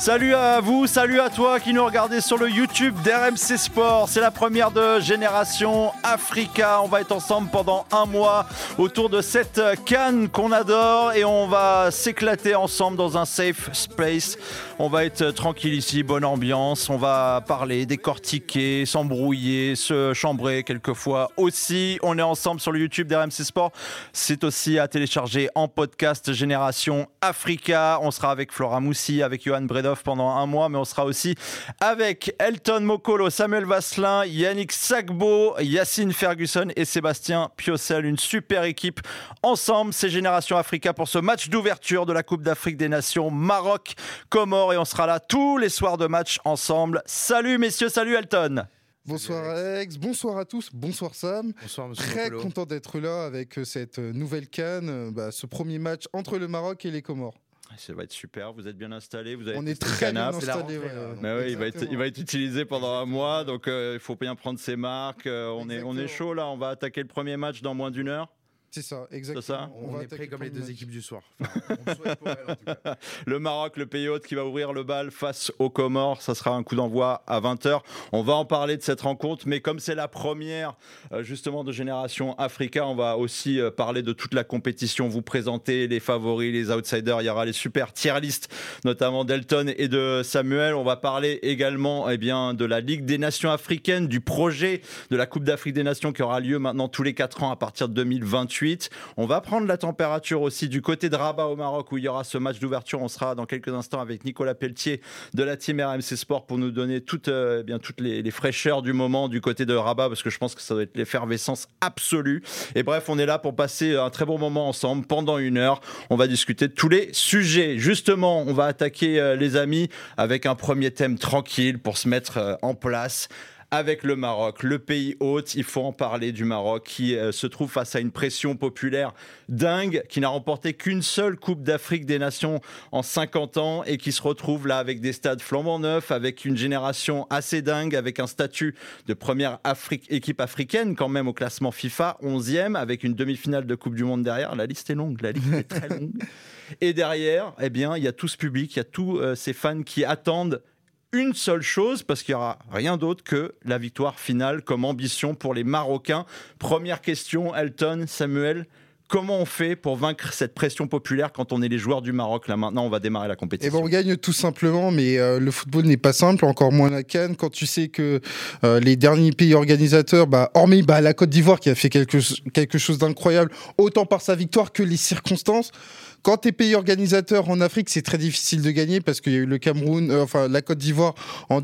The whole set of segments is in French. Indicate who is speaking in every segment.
Speaker 1: Salut à vous, salut à toi qui nous regardez sur le YouTube d'RMC Sport. C'est la première de Génération Africa. On va être ensemble pendant un mois autour de cette CAN qu'on adore et on va s'éclater ensemble dans un safe space. On va être tranquille ici, bonne ambiance. On va parler, décortiquer, s'embrouiller, se chambrer quelquefois aussi. On est ensemble sur le YouTube d'RMC Sport. C'est aussi à télécharger en podcast Génération Africa. On sera avec Flora Moussi, avec Johan Bredov pendant un mois, mais on sera aussi avec Elton Mokolo, Samuel Vasselin, Yannick Sagbo, Yacine Ferguson et Sébastien Piocel. Une super équipe ensemble. C'est Génération Africa pour ce match d'ouverture de la Coupe d'Afrique des Nations Maroc-Comores et on sera là tous les soirs de match ensemble. Salut messieurs, salut Elton.
Speaker 2: Bonsoir Alex, bonsoir à tous, bonsoir Sam.
Speaker 3: Bonsoir monsieur
Speaker 2: Très
Speaker 3: Mokolo.
Speaker 2: content d'être là avec cette nouvelle CAN, ce premier match entre le Maroc et les Comores.
Speaker 1: Ça va être super, vous êtes bien installés, vous avez
Speaker 2: On est
Speaker 1: testé le
Speaker 2: très bien
Speaker 1: canapé.
Speaker 2: installés.
Speaker 1: Mais oui, il va être utilisé pendant un mois, donc il faut bien prendre ses marques. On est chaud là, on va attaquer le premier match dans moins d'une heure.
Speaker 2: C'est ça, exactement.
Speaker 1: C'est ça.
Speaker 3: On est prêt comme les deux équipes du soir.
Speaker 2: On le souhaite pour elle, en tout cas.
Speaker 1: Le Maroc, le pays hôte qui va ouvrir le bal face aux Comores. Ça sera un coup d'envoi à 20h. On va en parler de cette rencontre, mais comme c'est la première justement de Génération Africa, on va aussi parler de toute la compétition, vous présenter les favoris, les outsiders. Il y aura les super tier list, notamment d'Elton et de Samuel. On va parler également de la Ligue des Nations africaines, du projet de la Coupe d'Afrique des Nations qui aura lieu maintenant tous les 4 ans à partir de 2028. On va prendre la température aussi du côté de Rabat au Maroc où il y aura ce match d'ouverture. On sera dans quelques instants avec Nicolas Pelletier de la team RMC Sport pour nous donner toutes les fraîcheurs du moment du côté de Rabat parce que je pense que ça doit être l'effervescence absolue. Et bref, on est là pour passer un très bon moment ensemble pendant une heure. On va discuter de tous les sujets. Justement, on va attaquer les amis avec un premier thème tranquille pour se mettre en place. Avec le Maroc, le pays hôte, il faut en parler du Maroc qui se trouve face à une pression populaire dingue, qui n'a remporté qu'une seule Coupe d'Afrique des Nations en 50 ans et qui se retrouve là avec des stades flambant neufs, avec une génération assez dingue, avec un statut de première équipe africaine quand même au classement FIFA, 11e, avec une demi-finale de Coupe du Monde derrière. La liste est longue, la liste est très longue. Et derrière, il y a tout ce public, il y a tous ces fans qui attendent une seule chose, parce qu'il n'y aura rien d'autre que la victoire finale comme ambition pour les Marocains. Première question, Elton, Samuel, comment on fait pour vaincre cette pression populaire quand on est les joueurs du Maroc? Là, maintenant, on va démarrer la compétition.
Speaker 2: On gagne tout simplement, mais le football n'est pas simple, encore moins la CAN. Quand tu sais que les derniers pays organisateurs, hormis la Côte d'Ivoire qui a fait quelque chose d'incroyable, autant par sa victoire que les circonstances, quand tu es pays organisateur en Afrique, c'est très difficile de gagner parce qu'il y a eu le Cameroun, la Côte d'Ivoire en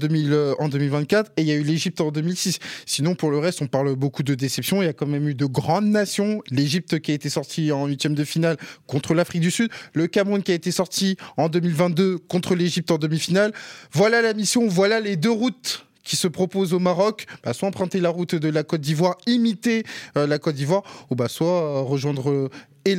Speaker 2: 2024 et il y a eu l'Égypte en 2006. Sinon, pour le reste, on parle beaucoup de déception. Il y a quand même eu de grandes nations. L'Égypte qui a été sortie en 8e de finale contre l'Afrique du Sud. Le Cameroun qui a été sorti en 2022 contre l'Égypte en demi-finale. Voilà la mission, voilà les deux routes qui se proposent au Maroc, soit emprunter la route de la Côte d'Ivoire, imiter la Côte d'Ivoire, ou soit rejoindre et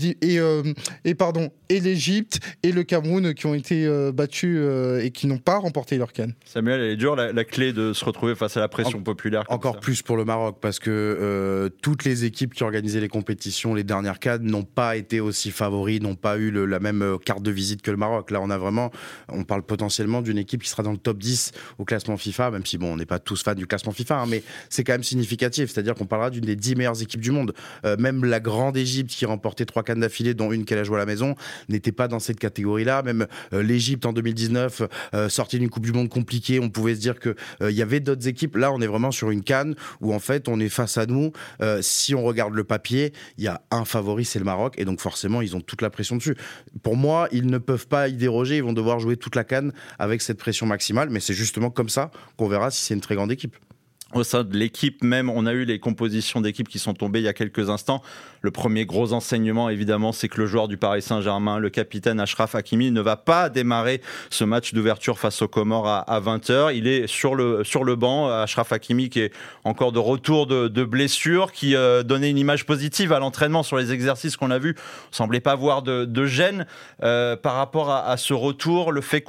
Speaker 2: l'Égypte et le Cameroun qui ont été battus et qui n'ont pas remporté leur CAN.
Speaker 1: Samuel, elle est dure la clé de se retrouver face à la pression populaire.
Speaker 3: Encore plus pour le Maroc parce que toutes les équipes qui organisaient les compétitions, les dernières CAN, n'ont pas été aussi favoris, n'ont pas eu la même carte de visite que le Maroc. Là, on parle potentiellement d'une équipe qui sera dans le top 10 au classement FIFA, même si on n'est pas tous fans du classement FIFA, mais c'est quand même significatif. C'est-à-dire qu'on parlera d'une des 10 meilleures équipes du monde. Même la grande Égypte qui remporté 3 CAN d'affilée, dont une qu'elle a joué à la maison, n'était pas dans cette catégorie-là. Même l'Égypte en 2019, sortie d'une Coupe du Monde compliquée, on pouvait se dire qu'il y avait d'autres équipes. Là, on est vraiment sur une CAN où en fait, on est face à nous. Si on regarde le papier, il y a un favori, c'est le Maroc, et donc forcément, ils ont toute la pression dessus. Pour moi, ils ne peuvent pas y déroger, ils vont devoir jouer toute la CAN avec cette pression maximale, mais c'est justement comme ça qu'on verra si c'est une très grande équipe.
Speaker 1: Au sein de l'équipe même, on a eu les compositions d'équipe qui sont tombées il y a quelques instants. Le premier gros enseignement, évidemment, c'est que le joueur du Paris Saint-Germain, le capitaine Achraf Hakimi, ne va pas démarrer ce match d'ouverture face aux Comores à 20h. Il est sur le banc, Achraf Hakimi, qui est encore de retour de blessure, qui donnait une image positive à l'entraînement sur les exercices qu'on a vus. On ne semblait pas voir de gêne par rapport à ce retour, le fait qu'on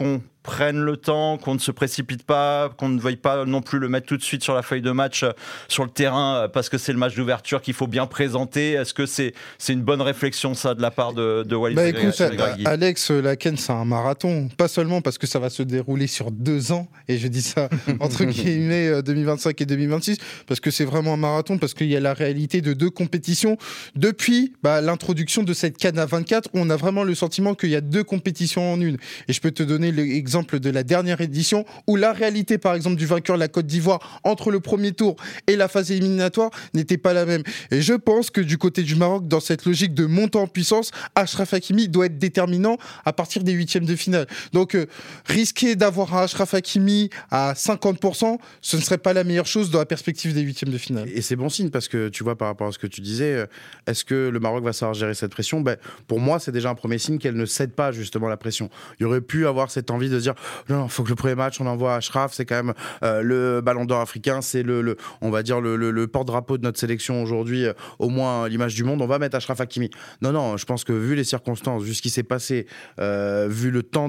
Speaker 1: prenne le temps, qu'on ne se précipite pas, qu'on ne veuille pas non plus le mettre tout de suite sur la feuille de match, sur le terrain, parce que c'est le match d'ouverture qu'il faut bien présenter. Est-ce que c'est une bonne réflexion, ça, de la part de Walid Regragui?
Speaker 2: Alex, la CAN, c'est un marathon. Pas seulement parce que ça va se dérouler sur 2 ans, et je dis ça entre guillemets 2025 et 2026, parce que c'est vraiment un marathon, parce qu'il y a la réalité de 2 compétitions. Depuis l'introduction de cette CAN à 24, on a vraiment le sentiment qu'il y a 2 compétitions en une. Et je peux te donner l'exemple de la dernière édition, où la réalité, par exemple, du vainqueur, la Côte d'Ivoire, entre le premier tour et la phase éliminatoire, n'était pas la même. Et je pense que du côté du Maroc, dans cette logique de montée en puissance, Achraf Hakimi doit être déterminant à partir des 8e de finale. Donc, risquer d'avoir un Achraf Hakimi à 50%, ce ne serait pas la meilleure chose dans la perspective des 8e de finale.
Speaker 3: Et c'est bon signe, parce que tu vois, par rapport à ce que tu disais, est-ce que le Maroc va savoir gérer cette pression? Pour moi, c'est déjà un premier signe qu'elle ne cède pas justement la pression. Il y aurait pu avoir cette envie de se dire non, il faut que le premier match, on envoie Achraf, c'est quand même le ballon d'or africain, c'est on va dire le porte-drapeau de notre sélection aujourd'hui, au moins à l'image du monde, on va mettre Achraf Hakimi. Non, je pense que vu les circonstances, vu ce qui s'est passé, vu le temps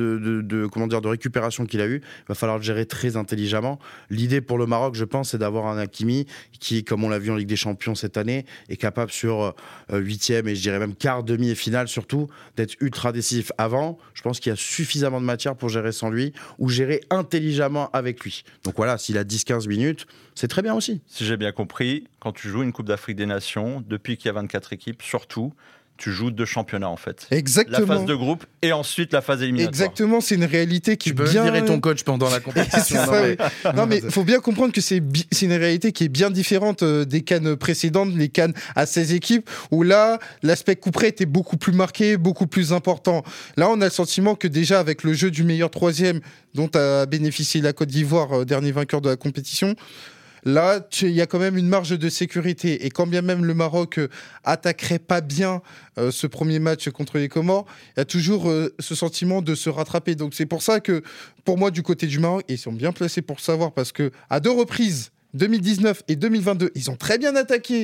Speaker 3: de récupération qu'il a eu, il va falloir le gérer très intelligemment. L'idée pour le Maroc, je pense, c'est d'avoir un Hakimi qui, comme on l'a vu en Ligue des Champions cette année, est capable sur 8e et je dirais même quart, demi et finale surtout, d'être ultra décisif. Avant, je pense qu'il y a suffisamment de matière pour gérer sans lui ou gérer intelligemment avec lui. Donc voilà, s'il a 10-15 minutes, c'est très bien aussi.
Speaker 1: Si j'ai bien compris, quand tu joues une Coupe d'Afrique des Nations, depuis qu'il y a 24 équipes, surtout, tu joues 2 championnats en fait.
Speaker 2: Exactement.
Speaker 1: La phase de groupe et ensuite la phase éliminatoire.
Speaker 2: Exactement, c'est une réalité qui
Speaker 3: tu peux
Speaker 2: bien...
Speaker 3: virer ton coach pendant la compétition.
Speaker 2: Non mais faut bien comprendre que c'est une réalité qui est bien différente des CAN précédentes, les CAN à 16 équipes, où là, l'aspect coup-près était beaucoup plus marqué, beaucoup plus important. Là, on a le sentiment que déjà avec le jeu du meilleur 3e dont a bénéficié la Côte d'Ivoire, dernier vainqueur de la compétition, là, il y a quand même une marge de sécurité. Et quand bien même le Maroc attaquerait pas bien ce premier match contre les Comores, il y a toujours ce sentiment de se rattraper. Donc c'est pour ça que, pour moi, du côté du Maroc, ils sont bien placés pour savoir, parce que à 2 reprises, 2019 et 2022, ils ont très bien attaqué,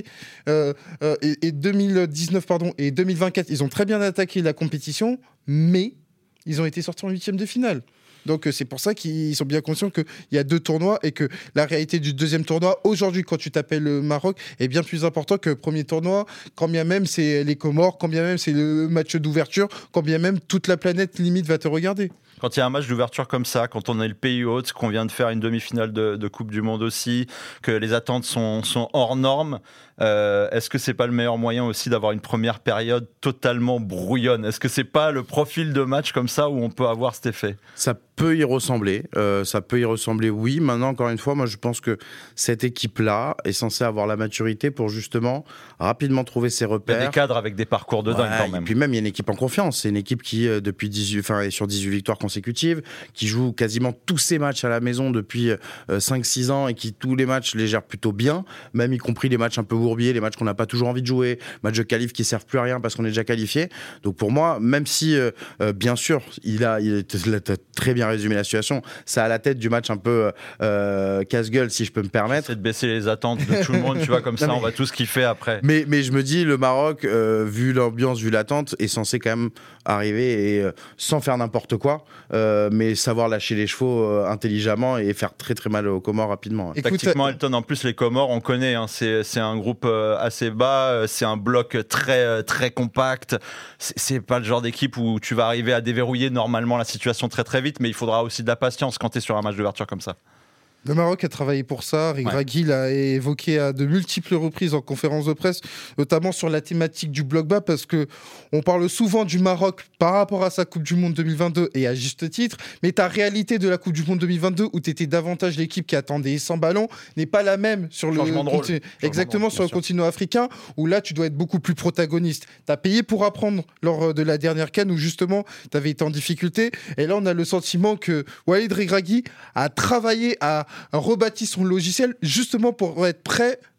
Speaker 2: et 2019 et 2024, ils ont très bien attaqué la compétition, mais ils ont été sortis en 8e de finale. Donc c'est pour ça qu'ils sont bien conscients qu'il y a 2 tournois et que la réalité du 2e tournoi, aujourd'hui, quand tu t'appelles le Maroc, est bien plus important que le premier tournoi, quand bien même c'est les Comores, quand bien même c'est le match d'ouverture, quand bien même toute la planète limite va te regarder.
Speaker 1: Quand il y a un match d'ouverture comme ça, quand on est le pays hôte, qu'on vient de faire une demi-finale de Coupe du Monde aussi, que les attentes sont hors normes, est-ce que c'est pas le meilleur moyen aussi d'avoir une première période totalement brouillonne? Est-ce que c'est pas le profil de match comme ça où on peut avoir cet effet?
Speaker 3: Ça peut y ressembler, oui. Maintenant, encore une fois, moi je pense que cette équipe-là est censée avoir la maturité pour justement rapidement trouver ses repères.
Speaker 1: Il y a des cadres avec des parcours de dingue quand même.
Speaker 3: Et puis même, il y a une équipe en confiance. C'est une équipe qui, depuis est sur 18 victoires consécutives, qui joue quasiment tous ses matchs à la maison depuis 5-6 ans et qui, tous les matchs, les gère plutôt bien, même y compris les matchs un peu bourbiers, les matchs qu'on n'a pas toujours envie de jouer, matchs de qualif qui servent plus à rien parce qu'on est déjà qualifié. Donc pour moi, même si, bien sûr, il a très bien résumé la situation, ça a la tête du match un peu casse-gueule, si je peux me permettre.
Speaker 1: C'est de baisser les attentes de tout le monde, tu vois, comme ça, on va tous kiffer après.
Speaker 3: Mais je me dis, le Maroc, vu l'ambiance, vu l'attente, est censé quand même arriver et sans faire n'importe quoi, mais savoir lâcher les chevaux intelligemment et faire très très mal aux Comores rapidement.
Speaker 1: Tactiquement, Elton, en plus les Comores, on connaît, hein, c'est un groupe assez bas, c'est un bloc très très compact. C'est pas le genre d'équipe où tu vas arriver à déverrouiller normalement la situation très très vite, mais il faudra aussi de la patience quand tu es sur un match d'ouverture comme ça.
Speaker 2: Le Maroc a travaillé pour ça. Regragui l'a évoqué à de multiples reprises en conférence de presse, notamment sur la thématique du bloc bas, parce que on parle souvent du Maroc par rapport à sa Coupe du Monde 2022 et à juste titre, mais ta réalité de la Coupe du Monde 2022 où tu étais davantage l'équipe qui attendait sans ballon n'est pas la même sur le continent africain, où là tu dois être beaucoup plus protagoniste. Tu as payé pour apprendre lors de la dernière CAN où justement tu avais été en difficulté, et là on a le sentiment que Walid Regragui a travaillé à rebâti son logiciel justement pour être prêt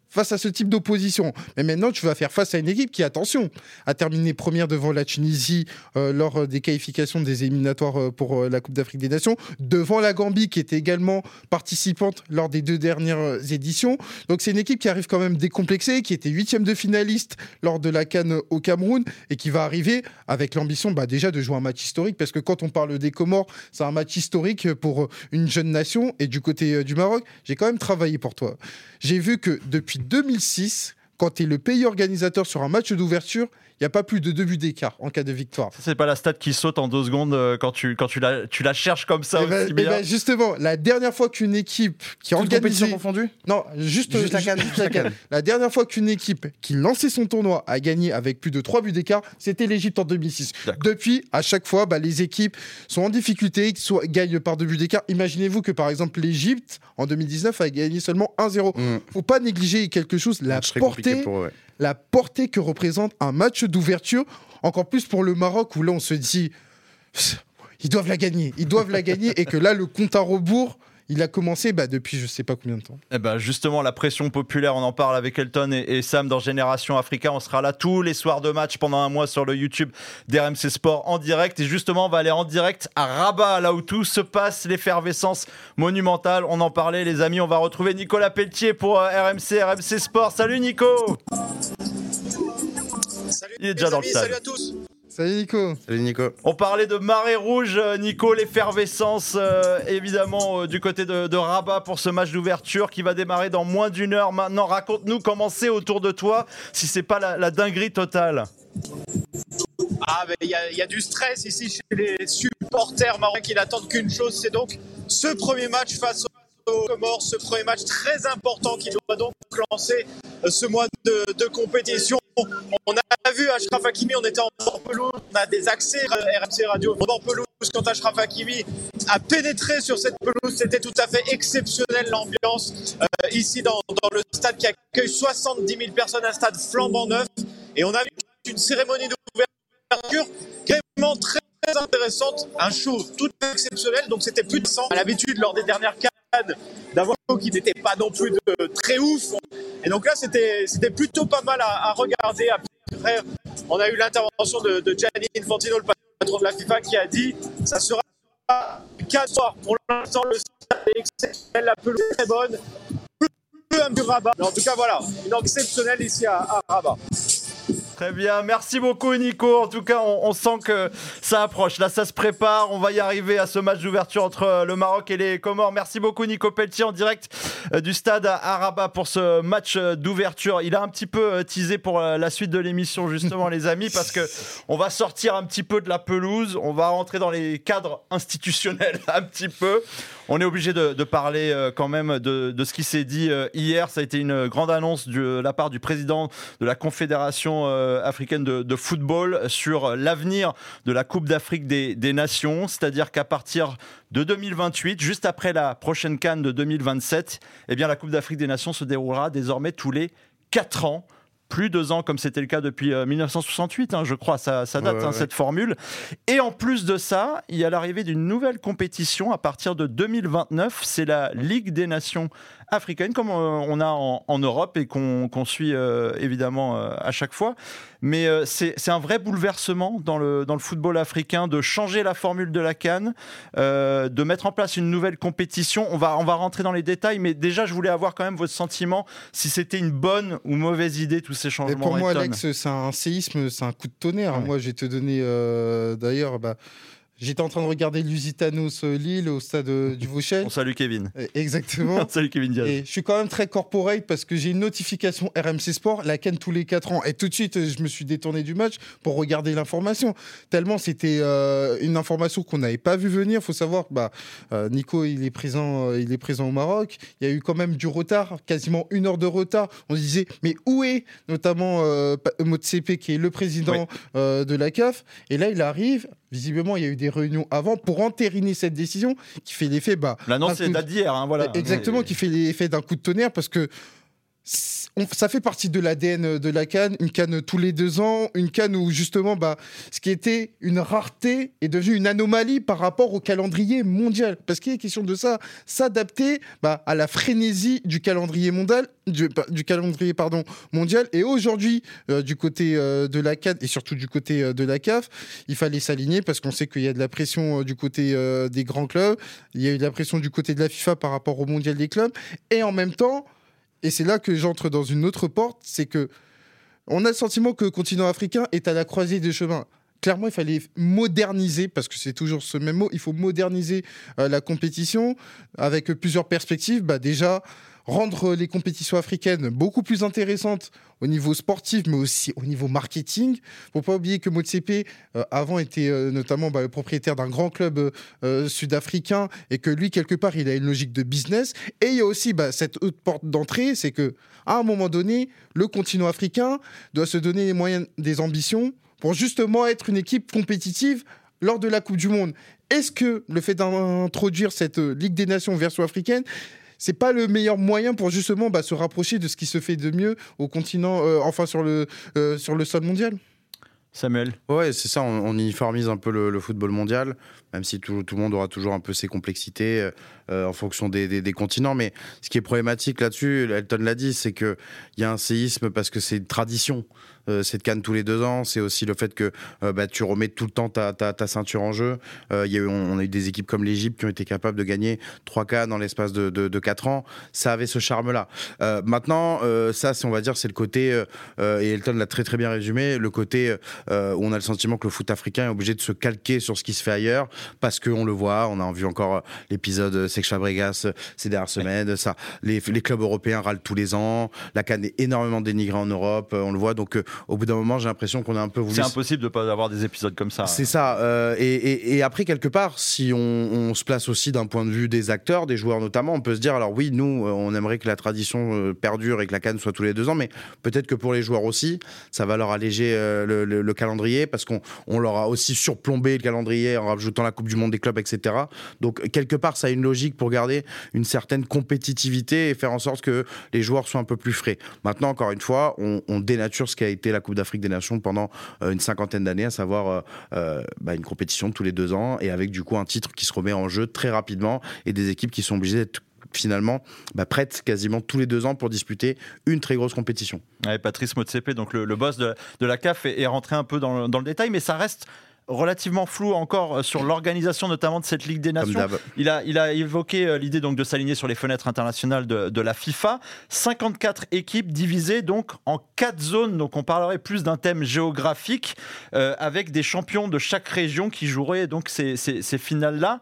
Speaker 2: face à ce type d'opposition. Mais maintenant, tu vas faire face à une équipe qui, attention, a terminé première devant la Tunisie lors des qualifications des éliminatoires pour la Coupe d'Afrique des Nations, devant la Gambie qui était également participante lors des 2 dernières éditions. Donc c'est une équipe qui arrive quand même décomplexée, qui était 8e de finaliste lors de la CAN au Cameroun et qui va arriver avec l'ambition déjà de jouer un match historique, parce que quand on parle des Comores, c'est un match historique pour une jeune nation. Et du côté du Maroc, j'ai quand même travaillé pour toi. J'ai vu que depuis 2006, quand tu es le pays organisateur sur un match d'ouverture, il n'y a pas plus de 2 buts d'écart en cas de victoire.
Speaker 1: Ça, c'est pas la stat qui saute en 2 secondes quand tu la cherches comme ça aussi bien.
Speaker 2: Justement, la dernière fois qu'une équipe qui
Speaker 3: Toute
Speaker 2: organisait...
Speaker 3: compétition confondue ?
Speaker 2: Non, juste
Speaker 3: la CAN.
Speaker 2: La dernière fois qu'une équipe qui lançait son tournoi a gagné avec plus de 3 buts d'écart, c'était l'Égypte en 2006. D'accord. Depuis, à chaque fois, les équipes sont en difficulté, gagnent par 2 buts d'écart. Imaginez-vous que, par exemple, l'Égypte, en 2019, a gagné seulement 1-0. Faut pas négliger quelque chose, la portée que représente un match d'ouverture, encore plus pour le Maroc, où là, on se dit, ils doivent la gagner, et que là, le compte à rebours, il a commencé depuis je sais pas combien de temps.
Speaker 1: Justement, la pression populaire, on en parle avec Elton et Sam dans Génération Africa. On sera là tous les soirs de match pendant un mois sur le YouTube d'RMC Sport en direct. Et justement, on va aller en direct à Rabat, là où tout se passe, l'effervescence monumentale. On en parlait, les amis. On va retrouver Nicolas Pelletier pour RMC Sport. Salut Nico.
Speaker 4: Salut,
Speaker 1: il est déjà dans le stade.
Speaker 4: Salut à tous.
Speaker 2: Salut Nico.
Speaker 3: Salut Nico.
Speaker 1: On parlait de marée rouge, Nico, l'effervescence évidemment du côté de Rabat pour ce match d'ouverture qui va démarrer dans moins d'1 heure. Maintenant, raconte-nous comment c'est autour de toi, si c'est pas la dinguerie totale.
Speaker 4: Il y a du stress ici chez les supporters marocains qui n'attendent qu'une chose, c'est donc ce premier match face aux Comores, ce premier match très important qui doit donc lancer ce mois de compétition. On a vu Achraf Hakimi, on était en bord-pelouse, on a des accès RMC Radio en bord-pelouse quand Achraf Hakimi a pénétré sur cette pelouse. C'était tout à fait exceptionnel l'ambiance ici dans le stade qui accueille 70 000 personnes, un stade flambant neuf. Et on a vu une cérémonie d'ouverture vraiment très intéressante, un show tout exceptionnel. Donc c'était plus de 100 à l'habitude lors des dernières CAN d'avoir un show qui n'était pas non plus de très ouf. Et donc là c'était plutôt pas mal à regarder. Après, on a eu l'intervention de Gianni Infantino, le patron de la FIFA, qui a dit ça sera 4 soirs. Pour l'instant, le stade est exceptionnel, la pelouse est très bonne. Un peu Rabat. Mais en tout cas, voilà, une exceptionnelle ici à Rabat.
Speaker 1: Très bien, merci beaucoup Nico. En tout cas, on sent que ça approche. Là, ça se prépare. On va y arriver à ce match d'ouverture entre le Maroc et les Comores. Merci beaucoup Nico Pelletier en direct du stade à Rabat pour ce match d'ouverture. Il a un petit peu teasé pour la suite de l'émission justement les amis, parce que on va sortir un petit peu de la pelouse. On va rentrer dans les cadres institutionnels un petit peu. On est obligé de parler quand même de ce qui s'est dit hier. Ça a été une grande annonce de la part du président de la Confédération africaine de football sur l'avenir de la Coupe d'Afrique des Nations. C'est-à-dire qu'à partir de 2028, juste après la prochaine CAN de 2027, la Coupe d'Afrique des Nations se déroulera désormais tous les 4 ans. Plus 2 ans comme c'était le cas depuis 1968, je crois, ça date cette formule. Et en plus de ça, il y a l'arrivée d'une nouvelle compétition à partir de 2029, c'est la Ligue des Nations africaines, comme on a en Europe et qu'on suit évidemment à chaque fois. Mais c'est un vrai bouleversement dans le football africain de changer la formule de la CAN, de mettre en place une nouvelle compétition. On va rentrer dans les détails, mais déjà je voulais avoir quand même votre sentiment, si c'était une bonne ou mauvaise idée tous ces changements.
Speaker 2: Et pour moi, Alex, c'est un séisme, c'est un coup de tonnerre. Ouais. Moi, je vais te donner d'ailleurs... J'étais en train de regarder Lusitanos Lille au stade du Vauchel.
Speaker 1: On salue Kevin.
Speaker 2: Exactement.
Speaker 1: Salut Kevin Diaz.
Speaker 2: Et je suis quand même très corporate parce que j'ai une notification RMC Sport, la CAN tous les 4 ans. Et tout de suite, je me suis détourné du match pour regarder l'information. Tellement c'était une information qu'on n'avait pas vu venir. Il faut savoir que Nico, il est présent au Maroc. Il y a eu quand même du retard, quasiment 1 heure de retard. On se disait, mais où est notamment Motsepe, qui est le président de la CAF. Et là, il arrive. Visiblement, il y a eu des réunions avant pour entériner cette décision qui fait l'effet...
Speaker 1: L'annonce est date d'hier, voilà.
Speaker 2: Exactement, qui fait l'effet d'un coup de tonnerre parce que ça fait partie de l'ADN de la CAN, une CAN tous les 2 ans, une CAN où justement ce qui était une rareté est devenu une anomalie par rapport au calendrier mondial. Parce qu'il est question de ça, s'adapter à la frénésie du calendrier mondial. Mondial. Et aujourd'hui, du côté de la CAN et surtout du côté de la CAF, il fallait s'aligner parce qu'on sait qu'il y a de la pression du côté des grands clubs, il y a eu de la pression du côté de la FIFA par rapport au mondial des clubs, et en même temps, et c'est là que j'entre dans une autre porte, c'est que on a le sentiment que le continent africain est à la croisée des chemins. Clairement, il fallait moderniser, parce que c'est toujours ce même mot, il faut moderniser la compétition avec plusieurs perspectives. Déjà, rendre les compétitions africaines beaucoup plus intéressantes au niveau sportif, mais aussi au niveau marketing. Il ne faut pas oublier que Motsepe, avant, était notamment le propriétaire d'un grand club sud-africain et que lui, quelque part, il a une logique de business. Et il y a aussi cette autre porte d'entrée, c'est qu'à un moment donné, le continent africain doit se donner les moyens des ambitions pour justement être une équipe compétitive lors de la Coupe du Monde. Est-ce que le fait d'introduire cette Ligue des Nations version africaine, c'est pas le meilleur moyen pour justement se rapprocher de ce qui se fait de mieux au continent, sur le sol mondial?
Speaker 1: Samuel.
Speaker 3: Ouais, c'est ça, on uniformise un peu le football mondial, même si tout le monde aura toujours un peu ses complexités en fonction des continents. Mais ce qui est problématique là-dessus, Elton l'a dit, c'est qu'il y a un séisme parce que c'est une tradition. Cette CAN tous les 2 ans, c'est aussi le fait que tu remets tout le temps ta ceinture en jeu. On a eu des équipes comme l'Égypte qui ont été capables de gagner 3 CAN dans l'espace de 4 ans. Ça avait ce charme-là. Maintenant, ça, on va dire, c'est le côté, et Elton l'a très très bien résumé, le côté où on a le sentiment que le foot africain est obligé de se calquer sur ce qui se fait ailleurs, parce qu'on le voit, on a vu encore l'épisode Seix Fabregas ces dernières semaines, ça, les clubs européens râlent tous les ans, la CAN est énormément dénigrée en Europe, on le voit, donc au bout d'un moment, j'ai l'impression qu'on a un peu voulu...
Speaker 1: C'est impossible de ne pas avoir des épisodes comme ça.
Speaker 3: C'est ça. Et après, quelque part, si on se place aussi d'un point de vue des acteurs, des joueurs notamment, on peut se dire, alors oui, nous, on aimerait que la tradition perdure et que la CAN soit tous les 2 ans, mais peut-être que pour les joueurs aussi, ça va leur alléger le calendrier, parce qu'on leur a aussi surplombé le calendrier en rajoutant la Coupe du Monde des clubs, etc. Donc, quelque part, ça a une logique pour garder une certaine compétitivité et faire en sorte que les joueurs soient un peu plus frais. Maintenant, encore une fois, on dénature ce qui a été la Coupe d'Afrique des Nations pendant une 50aine d'années, à savoir une compétition tous les 2 ans et avec du coup un titre qui se remet en jeu très rapidement et des équipes qui sont obligées d'être finalement prêtes quasiment tous les 2 ans pour disputer une très grosse compétition.
Speaker 1: Ouais, Patrice Motsepe, donc le boss de la CAF, est rentré un peu dans le détail, mais ça reste relativement flou encore sur l'organisation notamment de cette Ligue des Nations. Il a évoqué l'idée donc de s'aligner sur les fenêtres internationales de la FIFA. 54 équipes divisées donc en 4 zones. Donc on parlerait plus d'un thème géographique avec des champions de chaque région qui joueraient donc ces finales-là.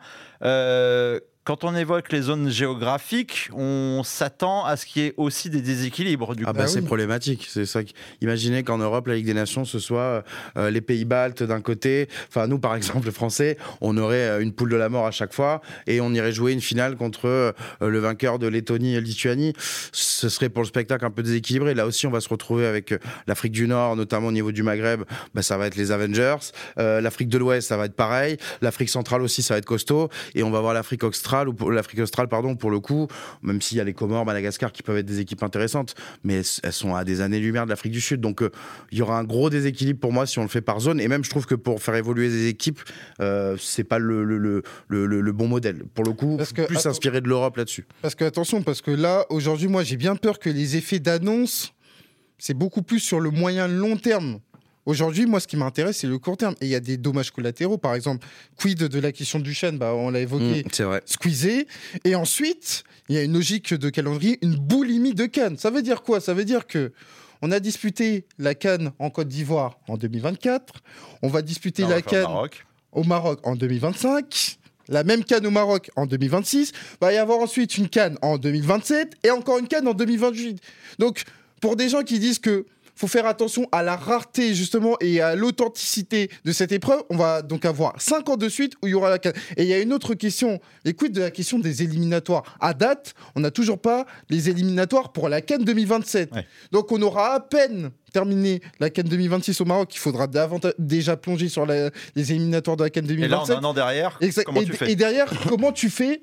Speaker 1: Quand on évoque les zones géographiques, on s'attend à ce qu'il y ait aussi des déséquilibres.
Speaker 3: C'est problématique. C'est ça. Imaginez qu'en Europe, la Ligue des Nations, ce soit les pays baltes d'un côté. Enfin, nous, par exemple, les Français, on aurait une poule de la mort à chaque fois et on irait jouer une finale contre le vainqueur de Lettonie et Lituanie. Ce serait pour le spectacle un peu déséquilibré. Là aussi, on va se retrouver avec l'Afrique du Nord, notamment au niveau du Maghreb. Ça va être les Avengers. L'Afrique de l'Ouest, ça va être pareil. L'Afrique centrale aussi, ça va être costaud. Et on va voir l'Afrique australe, pour le coup, même s'il y a les Comores, Madagascar qui peuvent être des équipes intéressantes, mais elles sont à des années-lumière de l'Afrique du Sud. Donc il y aura un gros déséquilibre pour moi si on le fait par zone. Et même je trouve que pour faire évoluer des équipes, c'est pas le bon modèle. Pour le coup, plus s'inspirer de l'Europe là-dessus.
Speaker 2: Parce que là, aujourd'hui, moi, j'ai bien peur que les effets d'annonce, c'est beaucoup plus sur le moyen long terme. Aujourd'hui, moi, ce qui m'intéresse, c'est le court terme. Et il y a des dommages collatéraux. Par exemple, quid de la question du chêne, on l'a évoqué,
Speaker 3: c'est vrai.
Speaker 2: Squeezé. Et ensuite, il y a une logique de calendrier, une boulimie de CAN. Ça veut dire quoi ? Ça veut dire que on a disputé la CAN en Côte d'Ivoire en 2024. On va disputer la CAN au Maroc en 2025. La même CAN au Maroc en 2026. Il va y avoir ensuite une CAN en 2027 et encore une CAN en 2028. Donc, pour des gens qui disent que faut faire attention à la rareté justement et à l'authenticité de cette épreuve. On va donc avoir 5 ans de suite où il y aura la CAN. Et il y a une autre question. Écoute, de la question des éliminatoires. À date, on n'a toujours pas les éliminatoires pour la CAN 2027. Ouais. Donc on aura à peine terminé la CAN 2026 au Maroc. Il faudra déjà plonger sur les éliminatoires de la CAN 2027.
Speaker 1: Et là, on a un an derrière.
Speaker 2: Comment tu fais ? Et derrière, comment tu fais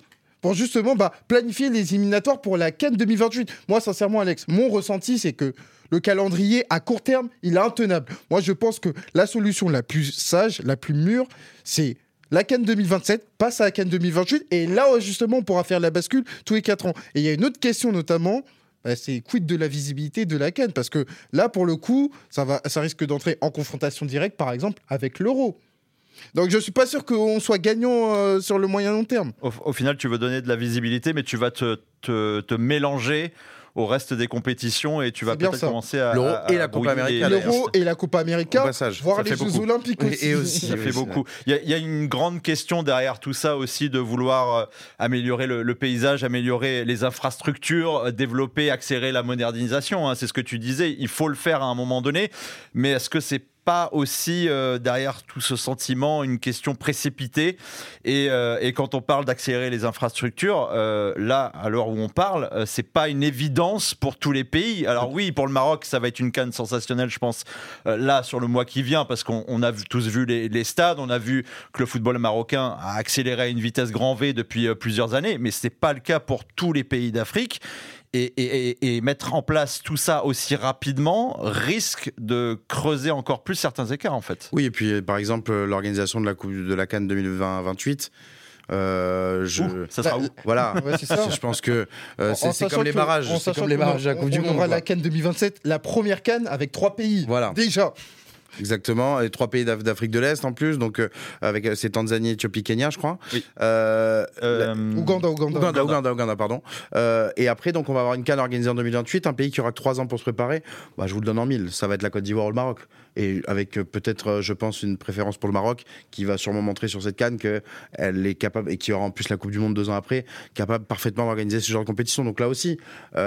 Speaker 2: pour justement planifier les éliminatoires pour la CAN 2028. Moi, sincèrement, Alex, mon ressenti, c'est que le calendrier à court terme, il est intenable. Moi, je pense que la solution la plus sage, la plus mûre, c'est la CAN 2027, passe à la CAN 2028, et là, justement, on pourra faire la bascule tous les 4 ans. Et il y a une autre question, notamment, c'est quid de la visibilité de la CAN, parce que là, pour le coup, ça risque d'entrer en confrontation directe, par exemple, avec l'Euro. Donc je ne suis pas sûr qu'on soit gagnant sur le moyen long terme.
Speaker 1: Au final, tu veux donner de la visibilité, mais tu vas te mélanger au reste des compétitions et tu vas peut-être commencer à
Speaker 3: l'Euro et la Copa América.
Speaker 2: L'Euro et la Copa América, voire les Jeux Olympiques aussi.
Speaker 3: Et aussi.
Speaker 1: Ça fait beaucoup. Il y a une grande question derrière tout ça aussi de vouloir améliorer le paysage, améliorer les infrastructures, développer, accélérer la modernisation. Hein. C'est ce que tu disais. Il faut le faire à un moment donné. Mais est-ce que c'est pas aussi derrière tout ce sentiment une question précipitée et quand on parle d'accélérer les infrastructures, là à l'heure où on parle, c'est pas une évidence pour tous les pays. Alors oui, pour le Maroc ça va être une CAN sensationnelle, je pense, là sur le mois qui vient, parce qu'on a tous vu les stades, on a vu que le football marocain a accéléré à une vitesse grand V depuis plusieurs années, mais c'est pas le cas pour tous les pays d'Afrique. Et mettre en place tout ça aussi rapidement risque de creuser encore plus certains écarts en fait.
Speaker 3: Oui, et puis par exemple l'organisation de la CAN 2028.
Speaker 1: Ça sera où
Speaker 3: Voilà,
Speaker 2: ouais, c'est ça.
Speaker 3: Je pense que c'est comme les barrages.
Speaker 2: C'est comme les barrages de la Coupe du Monde. On aura la CAN 2027, la première CAN avec 3 pays.
Speaker 3: Voilà.
Speaker 2: Déjà.
Speaker 3: Exactement, et 3 pays d'Afrique de l'Est en plus, donc avec c'est Tanzanie, Éthiopie, Kenya, je crois.
Speaker 1: Oui.
Speaker 3: Ouganda, pardon. Et après, donc, on va avoir une CAN organisée en 2028, un pays qui aura 3 ans pour se préparer. Je vous le donne en 1000, ça va être la Côte d'Ivoire ou le Maroc. Et avec peut-être, je pense, une préférence pour le Maroc, qui va sûrement montrer sur cette CAN qu'elle est capable, et qui aura en plus la Coupe du Monde 2 ans après, capable parfaitement d'organiser ce genre de compétition. Donc là aussi,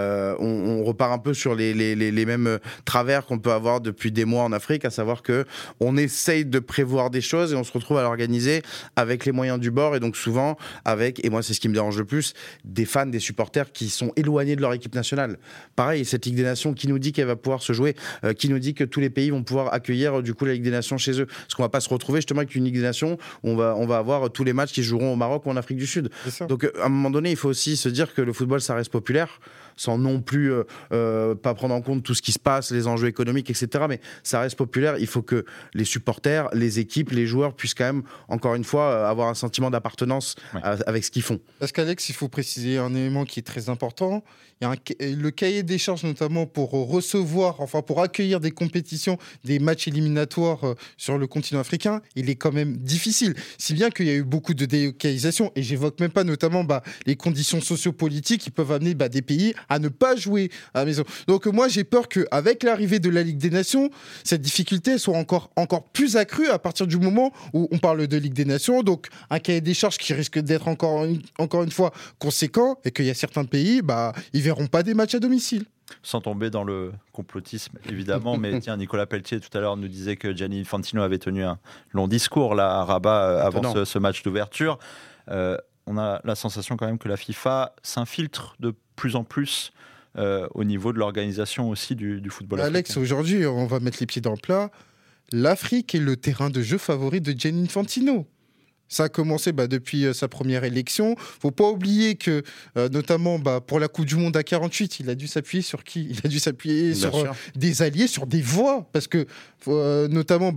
Speaker 3: on repart un peu sur les mêmes travers qu'on peut avoir depuis des mois en Afrique, à savoir qu'on essaye de prévoir des choses et on se retrouve à l'organiser avec les moyens du bord, et donc souvent avec, et moi c'est ce qui me dérange le plus, des fans, des supporters qui sont éloignés de leur équipe nationale. Pareil, cette Ligue des Nations, qui nous dit qu'elle va pouvoir se jouer, qui nous dit que tous les pays vont pouvoir accueillir du coup la Ligue des Nations chez eux, parce qu'on va pas se retrouver justement avec une Ligue des Nations où on va avoir tous les matchs qui se joueront au Maroc ou en Afrique du Sud. Donc à un moment donné, il faut aussi se dire que le football, ça reste populaire, sans non plus pas prendre en compte tout ce qui se passe, les enjeux économiques, etc. Mais ça reste populaire. Il faut que les supporters, les équipes, les joueurs puissent quand même, encore une fois, avoir un sentiment d'appartenance avec ce qu'ils font.
Speaker 2: Parce qu'Alex, il faut préciser un élément qui est très important. Il y a le cahier des charges, notamment pour pour accueillir des compétitions, des matchs éliminatoires sur le continent africain, il est quand même difficile. Si bien qu'il y a eu beaucoup de délocalisation, et j'évoque même pas notamment les conditions sociopolitiques qui peuvent amener des pays à ne pas jouer à la maison. Donc moi, j'ai peur qu'avec l'arrivée de la Ligue des Nations, cette difficulté soit encore plus accrue à partir du moment où on parle de Ligue des Nations, donc un cahier des charges qui risque d'être encore une fois conséquent, et qu'il y a certains pays, ils verront pas des matchs à domicile.
Speaker 1: Sans tomber dans le complotisme, évidemment, mais tiens, Nicolas Pelletier, tout à l'heure, nous disait que Gianni Infantino avait tenu un long discours là, à Rabat avant ce match d'ouverture. On a la sensation quand même que la FIFA s'infiltre de plus en plus au niveau de l'organisation aussi du football africain.
Speaker 2: Alex, aujourd'hui, on va mettre les pieds dans le plat. L'Afrique est le terrain de jeu favori de Gianni Infantino. Ça a commencé depuis sa première élection. Faut pas oublier que, notamment pour la Coupe du Monde à 48, il a dû s'appuyer sur qui ? Il a dû s'appuyer sur des alliés, sur des voix. Parce que, notamment,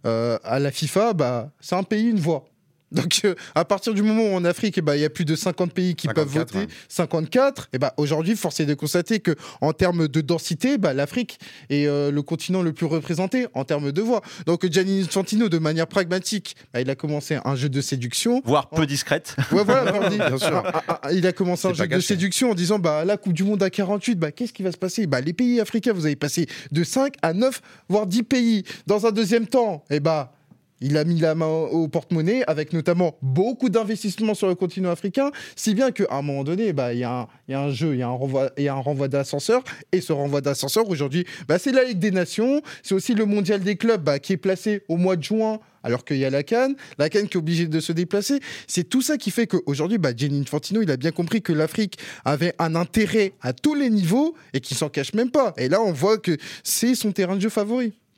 Speaker 2: à la FIFA, c'est un pays, une voix. Donc, à partir du moment où en Afrique, il y a plus de 50 pays qui peuvent voter, 54, aujourd'hui, force est de constater qu'en termes de densité, l'Afrique est le continent le plus représenté en termes de voix. Donc, Gianni Infantino, de manière pragmatique, il a commencé un jeu de séduction.
Speaker 1: Voire peu discrète.
Speaker 2: Ouais, voilà, bien sûr. Il a commencé un jeu de séduction en disant la Coupe du Monde à 48, qu'est-ce qui va se passer ? Les pays africains, vous avez passé de 5 à 9, voire 10 pays. Dans un deuxième temps, il a mis la main au porte-monnaie avec notamment beaucoup d'investissements sur le continent africain, si bien qu'à un moment donné, il y a un jeu, il y a un renvoi d'ascenseur, et ce renvoi d'ascenseur aujourd'hui, c'est la Ligue des Nations, c'est aussi le mondial des clubs qui est placé au mois de juin, alors qu'il y a la CAN qui est obligée de se déplacer. C'est tout ça qui fait qu'aujourd'hui, Gianni Infantino, il a bien compris que l'Afrique avait un intérêt à tous les niveaux et qu'il s'en cache même pas. Et là, on voit que c'est son terrain de jeu favori.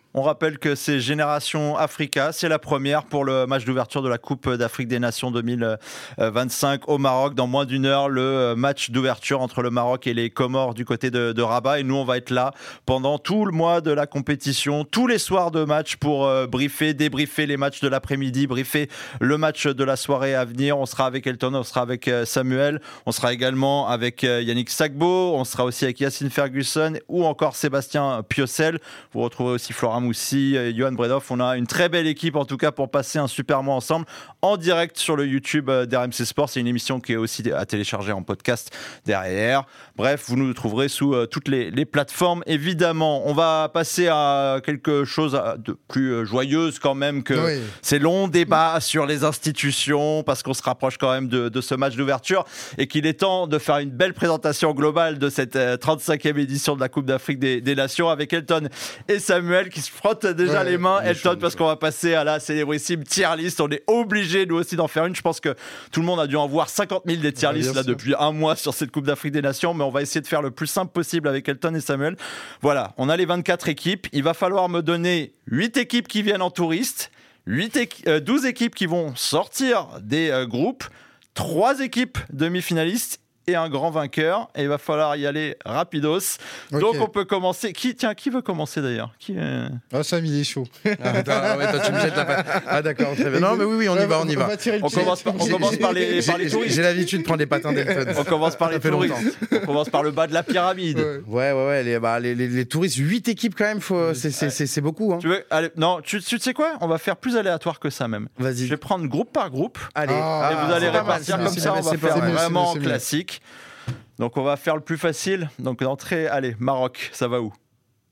Speaker 1: On rappelle que c'est Génération Africa, c'est la première pour le match d'ouverture de la Coupe d'Afrique des Nations 2025 au Maroc. Dans moins d'une heure, le match d'ouverture entre le Maroc et les Comores du côté de Rabat. Et nous, on va être là pendant tout le mois de la compétition, tous les soirs de match pour débriefer les matchs de l'après-midi, briefer le match de la soirée à venir. On sera avec Elton, on sera avec Samuel, on sera également avec Yannick Sagbo, on sera aussi avec Yacine Ferguson ou encore Sébastien Piocel. Vous retrouvez aussi Flora Moussi, Johan Bredoff. On a une très belle équipe en tout cas pour passer un super mois ensemble en direct sur le YouTube d'RMC Sport. C'est une émission qui est aussi à télécharger en podcast derrière. Bref, vous nous trouverez sous toutes les plateformes. Évidemment, on va passer à quelque chose de plus joyeuse quand même que ces longs débats sur les institutions parce qu'on se rapproche quand même de ce match d'ouverture et qu'il est temps de faire une belle présentation globale de cette 35e édition de la Coupe d'Afrique des Nations avec Elton et Samuel qui se frottent déjà les mains. Elton, parce qu'on va passer à la célébrissime tier list. On est obligé nous aussi d'en faire une. Je pense que tout le monde a dû en voir 50 000 des tier lists là depuis un mois sur cette Coupe d'Afrique des Nations, mais on va essayer de faire le plus simple possible avec Elton et Samuel. Voilà, on a les 24 équipes. Il va falloir me donner 8 équipes qui viennent en touriste, 12 équipes qui vont sortir des groupes, 3 équipes demi-finalistes et un grand vainqueur, et il va falloir y aller rapidos. Donc on peut commencer. Qui veut commencer d'ailleurs?
Speaker 2: Sam, il est chaud.
Speaker 3: Toi, tu me jettes la d'accord, très bien. Non, mais oui, on y va.
Speaker 1: On commence par les touristes.
Speaker 3: J'ai l'habitude de prendre les patins d'Elton.
Speaker 1: On commence par les touristes. On commence par le bas de la pyramide.
Speaker 3: Ouais. Les touristes, 8 équipes quand même, c'est beaucoup. Hein.
Speaker 1: Tu veux, allez, non, tu sais quoi? On va faire plus aléatoire que ça même.
Speaker 3: Vas-y.
Speaker 1: Je vais prendre groupe par groupe.
Speaker 3: Allez.
Speaker 1: Et vous allez répartir comme ça. On va faire vraiment classique. Donc on va faire le plus facile. Donc d'entrée, allez, Maroc, ça va où?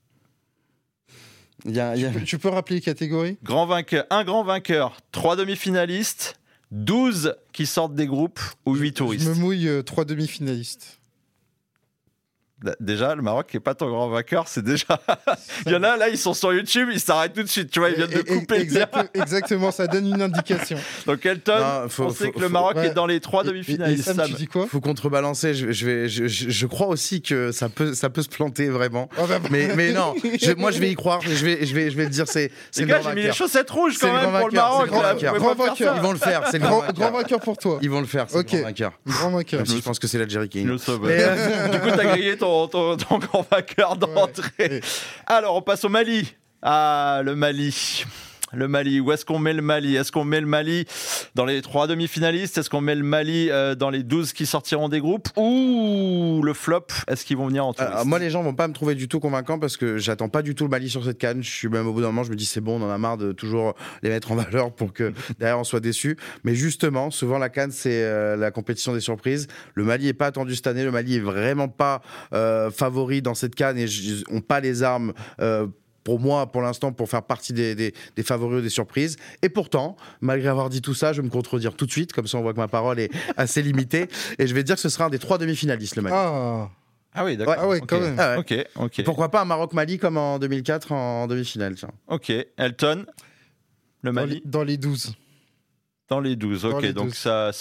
Speaker 2: Tu peux rappeler les catégories?
Speaker 1: Un grand vainqueur, 3 demi-finalistes, 12 qui sortent des groupes ou 8 touristes.
Speaker 2: Je me mouille 3 demi-finalistes.
Speaker 1: Déjà, le Maroc n'est pas ton grand vainqueur, c'est déjà. Il y en a là, ils sont sur YouTube, ils s'arrêtent tout de suite, tu vois, ils viennent de couper.
Speaker 2: Exactement, ça donne une indication.
Speaker 1: Donc Elton, on sait que le Maroc est dans les 3 demi-finalistes.
Speaker 2: Et Sam, tu dis quoi?
Speaker 3: Faut contrebalancer. Je crois aussi que ça peut se planter vraiment. Mais non, moi je vais y croire. Je vais le dire. C'est
Speaker 1: les gars, j'ai mis les chaussettes rouges quand même pour le Maroc.
Speaker 3: Grand vainqueur. Ils vont le faire. C'est le
Speaker 2: grand vainqueur pour toi.
Speaker 3: Ils vont le faire. C'est le grand vainqueur.
Speaker 2: Grand vainqueur.
Speaker 3: Je pense que c'est l'Algérie qui est.
Speaker 1: Du coup, t'as grillé ton grand vainqueur d'entrée. Alors, on passe au Mali. Le Mali, où est-ce qu'on met le Mali? Est-ce qu'on met le Mali dans les 3 demi-finalistes? Est-ce qu'on met le Mali dans les 12 qui sortiront des groupes? Ou le flop, est-ce qu'ils vont venir en touriste?
Speaker 3: Moi, les gens vont pas me trouver du tout convaincant parce que j'attends pas du tout le Mali sur cette CAN. Je suis même au bout d'un moment, je me dis c'est bon, on en a marre de toujours les mettre en valeur pour que derrière on soit déçu. Mais justement, souvent la CAN, c'est la compétition des surprises. Le Mali est pas attendu cette année. Le Mali est vraiment pas favori dans cette CAN et ils ont pas les armes pour moi, pour l'instant, pour faire partie des favoris ou des surprises. Et pourtant, malgré avoir dit tout ça, je vais me contredire tout de suite, comme ça on voit que ma parole est assez limitée, et je vais dire que ce sera un des 3 demi-finalistes, le Mali.
Speaker 1: Ah oui, d'accord.
Speaker 2: Ah ouais, quand même.
Speaker 1: Ok.
Speaker 3: Pourquoi pas un Maroc-Mali comme en 2004 en demi-finale, tiens.
Speaker 1: Ok. Elton, le Mali
Speaker 2: dans les 12.
Speaker 1: Dans les 12, ok. Donc ça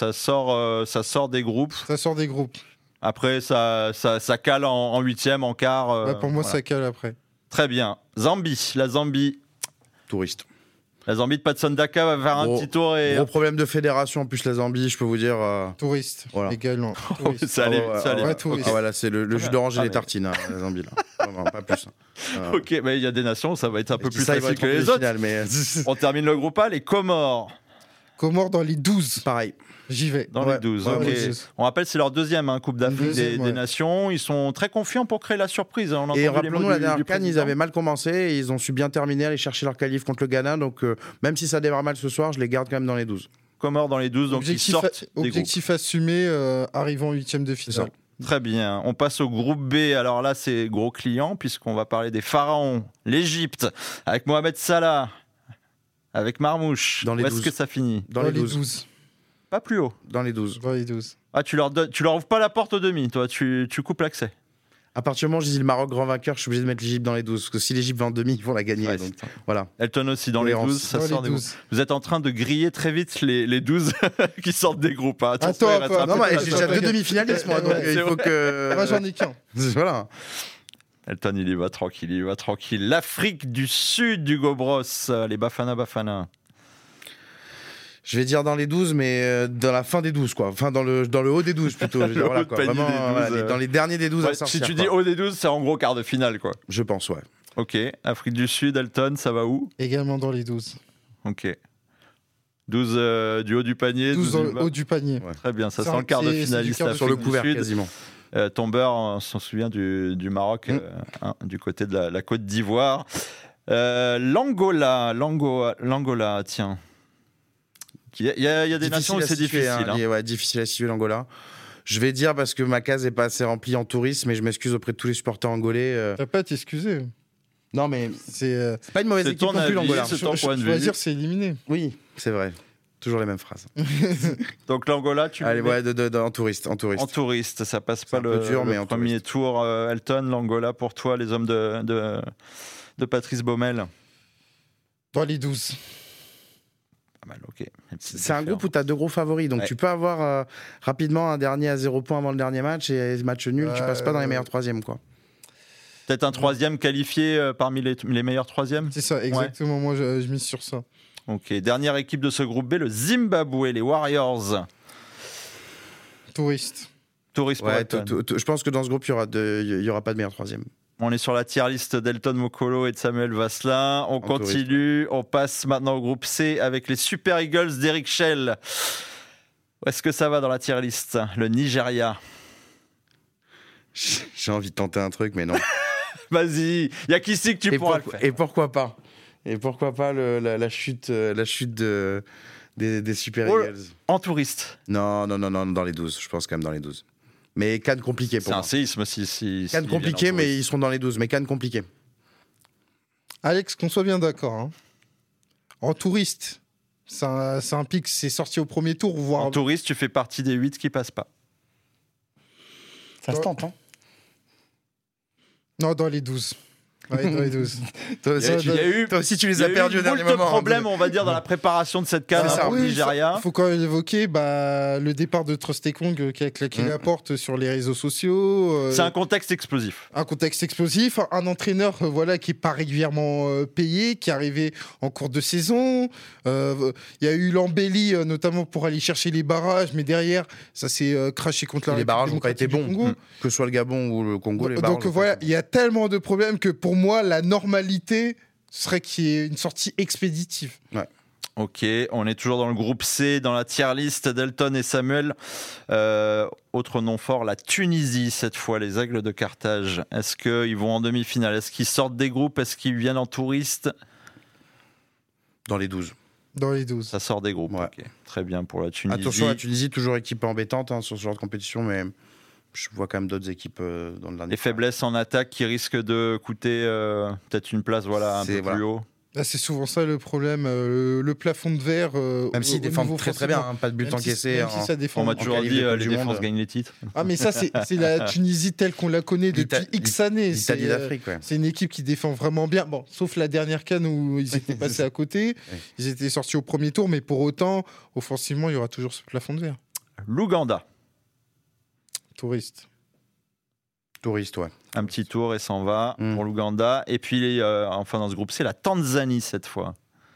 Speaker 1: sort des groupes.
Speaker 2: Ça sort des groupes.
Speaker 1: Après, ça cale en 8e, en quart.
Speaker 2: Pour moi, ça cale après.
Speaker 1: Très bien. La Zambie.
Speaker 3: Touriste.
Speaker 1: La Zambie de Patson Daka va faire un petit tour.
Speaker 3: Gros problème de fédération, en plus la Zambie, je peux vous dire.
Speaker 2: Touriste,
Speaker 3: voilà.
Speaker 2: Également.
Speaker 1: Ça allait.
Speaker 3: Voilà, c'est le jus d'orange et les tartines, la Zambie, là. Non, pas plus.
Speaker 1: Ok, mais il y a des nations, ça va être un peu plus facile que les autres.
Speaker 3: Mais...
Speaker 1: On termine le groupe A, les Comores.
Speaker 2: Comores dans les 12.
Speaker 3: Pareil.
Speaker 2: J'y vais.
Speaker 1: Dans les 12. Ok. On rappelle, c'est leur deuxième Coupe d'Afrique des Nations. Ils sont très confiants pour créer la surprise.
Speaker 3: Et rappelons-nous, la dernière CAN, ils avaient mal commencé. Et ils ont su bien terminer, aller chercher leur qualif contre le Ghana. Donc, même si ça démarre mal ce soir, je les garde quand même dans les 12.
Speaker 1: Comores dans les 12, donc ils sortent des
Speaker 2: objectif assumé, arrivant en 8e de finale.
Speaker 1: Très bien. On passe au groupe B. Alors là, c'est gros client, puisqu'on va parler des Pharaons, l'Égypte, avec Mohamed Salah, avec Marmouche.
Speaker 3: Où
Speaker 1: est-ce que ça finit?
Speaker 2: Dans les 12.
Speaker 1: Pas plus haut.
Speaker 3: Dans les 12.
Speaker 2: Dans les 12.
Speaker 1: Ah, tu leur ouvres pas la porte au demi, toi, tu coupes l'accès.
Speaker 3: À partir du moment où je dis le Maroc grand vainqueur, je suis obligé de mettre l'Égypte dans les 12. Parce que si l'Égypte va en demi, ils vont la gagner. Donc, voilà.
Speaker 1: Elton aussi dans les 12, ça sort des groupes. Vous êtes en train de griller très vite les 12 qui sortent des groupes. Hein.
Speaker 2: Attends,
Speaker 3: j'ai déjà 2 demi-finalistes, moi, donc il faut que.
Speaker 2: Moi, j'en ai qu'un.
Speaker 3: Voilà.
Speaker 1: Elton, il y va tranquille. L'Afrique du Sud, Hugo Bros, les Bafana.
Speaker 3: Je vais dire dans les 12, mais dans la fin des 12, quoi. Enfin, dans le haut des 12, plutôt. Je veux dire, voilà, quoi. Vraiment, dans les derniers des 12 à sortir.
Speaker 1: Si tu dis haut des 12, c'est en gros quart de finale, quoi.
Speaker 3: Je pense, ouais.
Speaker 1: Ok, Afrique du Sud, Elton, ça va où?
Speaker 2: Également dans les 12.
Speaker 1: Ok. 12 du haut du panier.
Speaker 2: 12 dans le haut du panier.
Speaker 1: Ouais. Très bien, ça sent le quart de finaliste.
Speaker 3: Sur le couvert, quasiment.
Speaker 1: Tombeur, on s'en souvient du Maroc, du côté de la Côte d'Ivoire. L'Angola, tiens. Il y a des nations où c'est difficile.
Speaker 3: Ouais, difficile à situer l'Angola. Je vais dire parce que ma case n'est pas assez remplie en tourisme, mais je m'excuse auprès de tous les supporters angolais.
Speaker 2: T'as pas à t'excuser.
Speaker 3: Non, mais
Speaker 2: c'est
Speaker 3: pas une mauvaise équipe non plus, l'Angola.
Speaker 2: Je dois dire, c'est éliminé.
Speaker 3: Oui, c'est vrai. Toujours les mêmes phrases.
Speaker 1: Donc l'Angola, tu
Speaker 3: allez, ouais, en touriste. En
Speaker 1: touriste, ça passe pas le premier
Speaker 3: touriste.
Speaker 1: tour. Elton, l'Angola, pour toi, les hommes de Patrice Baumel.
Speaker 2: Dans les 12.
Speaker 1: Pas mal, ok.
Speaker 3: C'est un groupe où tu as 2 gros favoris, donc tu peux avoir rapidement un dernier à 0 points avant le dernier match et match nul, tu passes pas dans les meilleurs troisièmes, quoi.
Speaker 1: Peut-être un troisième qualifié parmi les meilleurs troisièmes.
Speaker 2: C'est ça, exactement. Ouais. Moi, je mise sur ça.
Speaker 1: Ok, dernière équipe de ce groupe B, le Zimbabwe, les Warriors.
Speaker 2: Touriste.
Speaker 3: Ouais, je pense que dans ce groupe, il y aura pas de meilleur troisième.
Speaker 1: On est sur la tier list d'Elton Mokolo et de Samuel Vasselin. On continue, on passe maintenant au groupe C avec les Super Eagles d'Eric Schell. Où est-ce que ça va dans la tier list? Le Nigeria.
Speaker 3: J'ai envie de tenter un truc, mais non.
Speaker 1: Vas-y, il y a qui c'est que tu pourras le faire.
Speaker 3: Et pourquoi pas la chute des Super Eagles
Speaker 1: en touriste?
Speaker 3: Non, dans les 12. Je pense quand même dans les 12. Mais Cannes compliqué pour moi.
Speaker 1: C'est un séisme si
Speaker 3: Cannes compliqué, mais ils seront dans les 12. Mais Cannes compliqué.
Speaker 2: Alex, qu'on soit bien d'accord. Hein. En touriste, c'est un pic, c'est sorti au premier tour. Voire...
Speaker 1: En touriste, tu fais partie des 8 qui passent pas.
Speaker 3: Ça se tente, hein?
Speaker 2: Non, dans les 12. Ouais, dans les 12.
Speaker 3: Toi aussi, tu les as perdus au dernier moment.
Speaker 1: Il y a eu problème, on va dire, dans la préparation de cette CAN au Nigeria.
Speaker 2: Il faut quand même évoquer le départ de Trostekong qui a claqué la porte sur les réseaux sociaux.
Speaker 1: C'est un contexte explosif.
Speaker 2: Un entraîneur qui n'est pas régulièrement payé, qui est arrivé en cours de saison. Il y a eu l'embellie, notamment pour aller chercher les barrages, mais derrière, ça s'est craché contre la
Speaker 3: République. Les barrages n'ont pas été bons, que ce soit le Gabon ou le Congo.
Speaker 2: Donc voilà, il y a tellement de problèmes que pour moi, la normalité serait qu'il y ait une sortie expéditive.
Speaker 3: Ouais.
Speaker 1: Ok, on est toujours dans le groupe C, dans la tier list d'Elton et Samuel. Autre nom fort, la Tunisie, cette fois, les Aigles de Carthage. Est-ce qu'ils vont en demi-finale? Est-ce qu'ils sortent des groupes? Est-ce qu'ils viennent en touriste?
Speaker 3: Dans les 12.
Speaker 2: Dans les 12.
Speaker 1: Ça sort des groupes,
Speaker 3: ouais.
Speaker 1: Ok. Très bien pour la Tunisie.
Speaker 3: Attention, la Tunisie, toujours équipe embêtante sur ce genre de compétition, mais je vois quand même d'autres équipes dans le dernier.
Speaker 1: Les faiblesses en attaque qui risquent de coûter peut-être une place un peu plus haut.
Speaker 2: Là, c'est souvent ça le problème, le plafond de verre.
Speaker 3: Même s'ils défendent très bien, hein, pas de but encaissé.
Speaker 2: Si ça défend.
Speaker 1: On m'a toujours dit les défenses gagnent les titres.
Speaker 2: Ah, mais ça, c'est la Tunisie telle qu'on la connaît depuis X années.
Speaker 3: L'Italie d'Afrique, ouais.
Speaker 2: C'est une équipe qui défend vraiment bien. Bon, sauf la dernière CAN où ils étaient passés à côté. Ils étaient sortis au premier tour, mais pour autant, offensivement, il y aura toujours ce plafond de verre.
Speaker 1: L'Ouganda.
Speaker 3: Touriste, ouais.
Speaker 1: Un petit tour et s'en va pour l'Ouganda. Et puis, enfin, dans ce groupe, c'est la Tanzanie cette fois.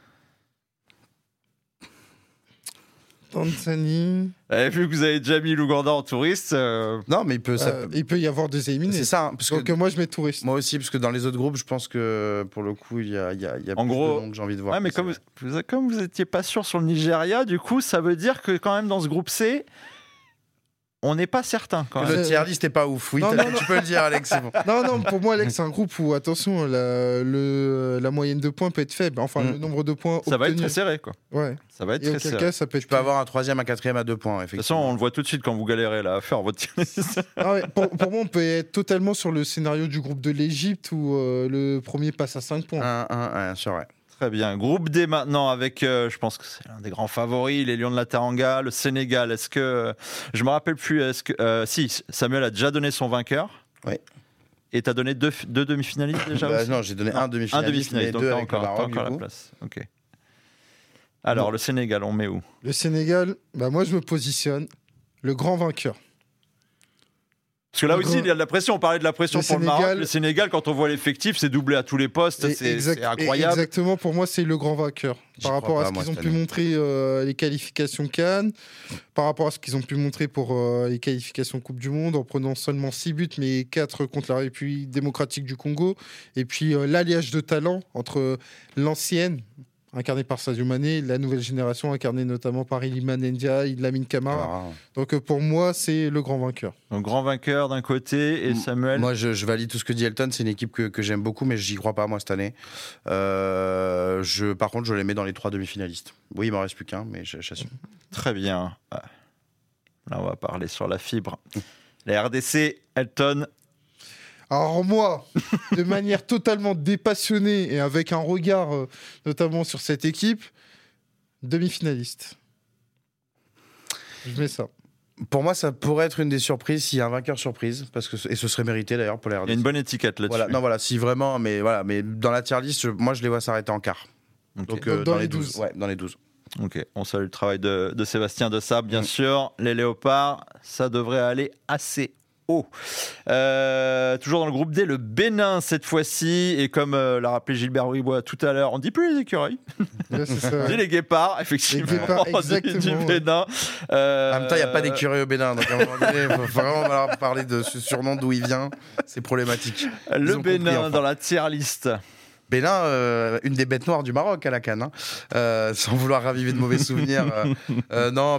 Speaker 2: Tanzanie.
Speaker 1: Vu que vous avez déjà mis l'Ouganda en touriste.
Speaker 3: Non, mais
Speaker 2: il peut y avoir des éliminés.
Speaker 3: C'est ça. Hein,
Speaker 2: donc, moi, je mets touriste.
Speaker 3: Moi aussi, parce que dans les autres groupes, je pense que pour le coup, il y a en plus de monde que j'ai envie de voir.
Speaker 1: Ouais, mais comme vous n'étiez pas sûr sur le Nigeria, du coup, ça veut dire que quand même dans ce groupe C. On n'est pas certain. Quand même.
Speaker 3: Le tier list n'est pas ouf. Oui, tu peux le dire, Alex. C'est bon.
Speaker 2: Non, pour moi, Alex, c'est un groupe où, attention, la moyenne de points peut être faible. Enfin, le nombre de points
Speaker 1: ça va être très serré, quoi.
Speaker 2: Ouais.
Speaker 1: Ça va être très serré.
Speaker 2: Cas, ça peut être...
Speaker 3: Tu peux avoir un 3e, un 4e à 2 points, effectivement.
Speaker 1: De toute façon, on le voit tout de suite quand vous galérez là, à faire votre tier list.
Speaker 2: Pour moi, on peut être totalement sur le scénario du groupe de l'Égypte où le premier passe à 5 points.
Speaker 3: C'est vrai.
Speaker 1: Très bien. Groupe D maintenant avec, je pense que c'est l'un des grands favoris, les Lions de la Teranga, le Sénégal. Est-ce que, je me rappelle plus, si Samuel a déjà donné son vainqueur.
Speaker 3: Oui.
Speaker 1: Et tu as donné deux demi-finalistes déjà aussi.
Speaker 3: Non, j'ai donné un demi-finaliste, mais
Speaker 1: donc
Speaker 3: deux
Speaker 1: avec encore la place. Ok. Alors, le Sénégal, on met où?
Speaker 2: Le Sénégal, moi je me positionne le grand vainqueur.
Speaker 1: Parce que là
Speaker 2: Le
Speaker 1: aussi,
Speaker 2: grand-
Speaker 1: il y a de la pression. On parlait de la pression
Speaker 2: Le
Speaker 1: pour le Maroc.
Speaker 2: Sénégal-
Speaker 1: Le Sénégal, quand on voit l'effectif, c'est doublé à tous les postes.
Speaker 2: Et
Speaker 1: C'est incroyable.
Speaker 2: Exactement, pour moi, c'est le grand vainqueur.
Speaker 3: J'y
Speaker 2: Par rapport
Speaker 3: crois
Speaker 2: à
Speaker 3: pas,
Speaker 2: ce
Speaker 3: moi,
Speaker 2: qu'ils ont
Speaker 3: cette
Speaker 2: pu
Speaker 3: année.
Speaker 2: montrer les qualifications CAN, par rapport à ce qu'ils ont pu montrer pour les qualifications Coupe du Monde, en prenant seulement 6 buts, mais 4 contre la République démocratique du Congo. Et puis l'alliage de talent entre l'ancienne, incarnée par Sadio Mané, la nouvelle génération, incarnée notamment par Iliman Ndiaye, Lamine Camara. Donc pour moi, c'est le grand vainqueur.
Speaker 1: Donc, grand vainqueur d'un côté et Samuel.
Speaker 3: Moi, je valide tout ce que dit Elton. C'est une équipe que j'aime beaucoup, mais j'y crois pas, moi, cette année. Par contre, je les mets dans les 3 demi-finalistes. Oui, il m'en reste plus qu'un, mais j'assume.
Speaker 1: Très bien. Là, on va parler sur la fibre. La RDC, Elton.
Speaker 2: Alors moi, de manière totalement dépassionnée et avec un regard notamment sur cette équipe, demi-finaliste. Je mets ça.
Speaker 3: Pour moi, ça pourrait être une des surprises s'il y a un vainqueur surprise, et ce serait mérité d'ailleurs pour les
Speaker 1: Il y a
Speaker 3: RDC.
Speaker 1: une bonne étiquette là-dessus.
Speaker 3: Voilà, non, voilà, si vraiment, mais dans la tier list, moi, je les vois s'arrêter en quart.
Speaker 1: Ok.
Speaker 3: Donc,
Speaker 2: Donc,
Speaker 3: dans les 12. Ouais, dans les 12.
Speaker 1: Ok, on salue le travail de Sébastien Dessab, bien sûr. Les Léopards, ça devrait aller assez haut. Toujours dans le groupe D, le Bénin cette fois-ci. Et comme l'a rappelé Gilbert Bribois tout à l'heure, on dit plus les écureuils,
Speaker 2: Là, c'est ça.
Speaker 1: on dit les guépards, effectivement.
Speaker 2: Les guépards,
Speaker 1: du
Speaker 2: exactement, ouais.
Speaker 1: Bénin.
Speaker 3: En même temps, il n'y a pas d'écureuil au Bénin, donc à un moment donné, il faut vraiment leur parler de ce surnom, d'où il vient. C'est problématique. Ils
Speaker 1: Le
Speaker 3: ont
Speaker 1: Bénin
Speaker 3: compris, enfin.
Speaker 1: dans la tier list.
Speaker 3: Bénin, une des bêtes noires du Maroc à la CAN, sans vouloir raviver de mauvais souvenirs. Non,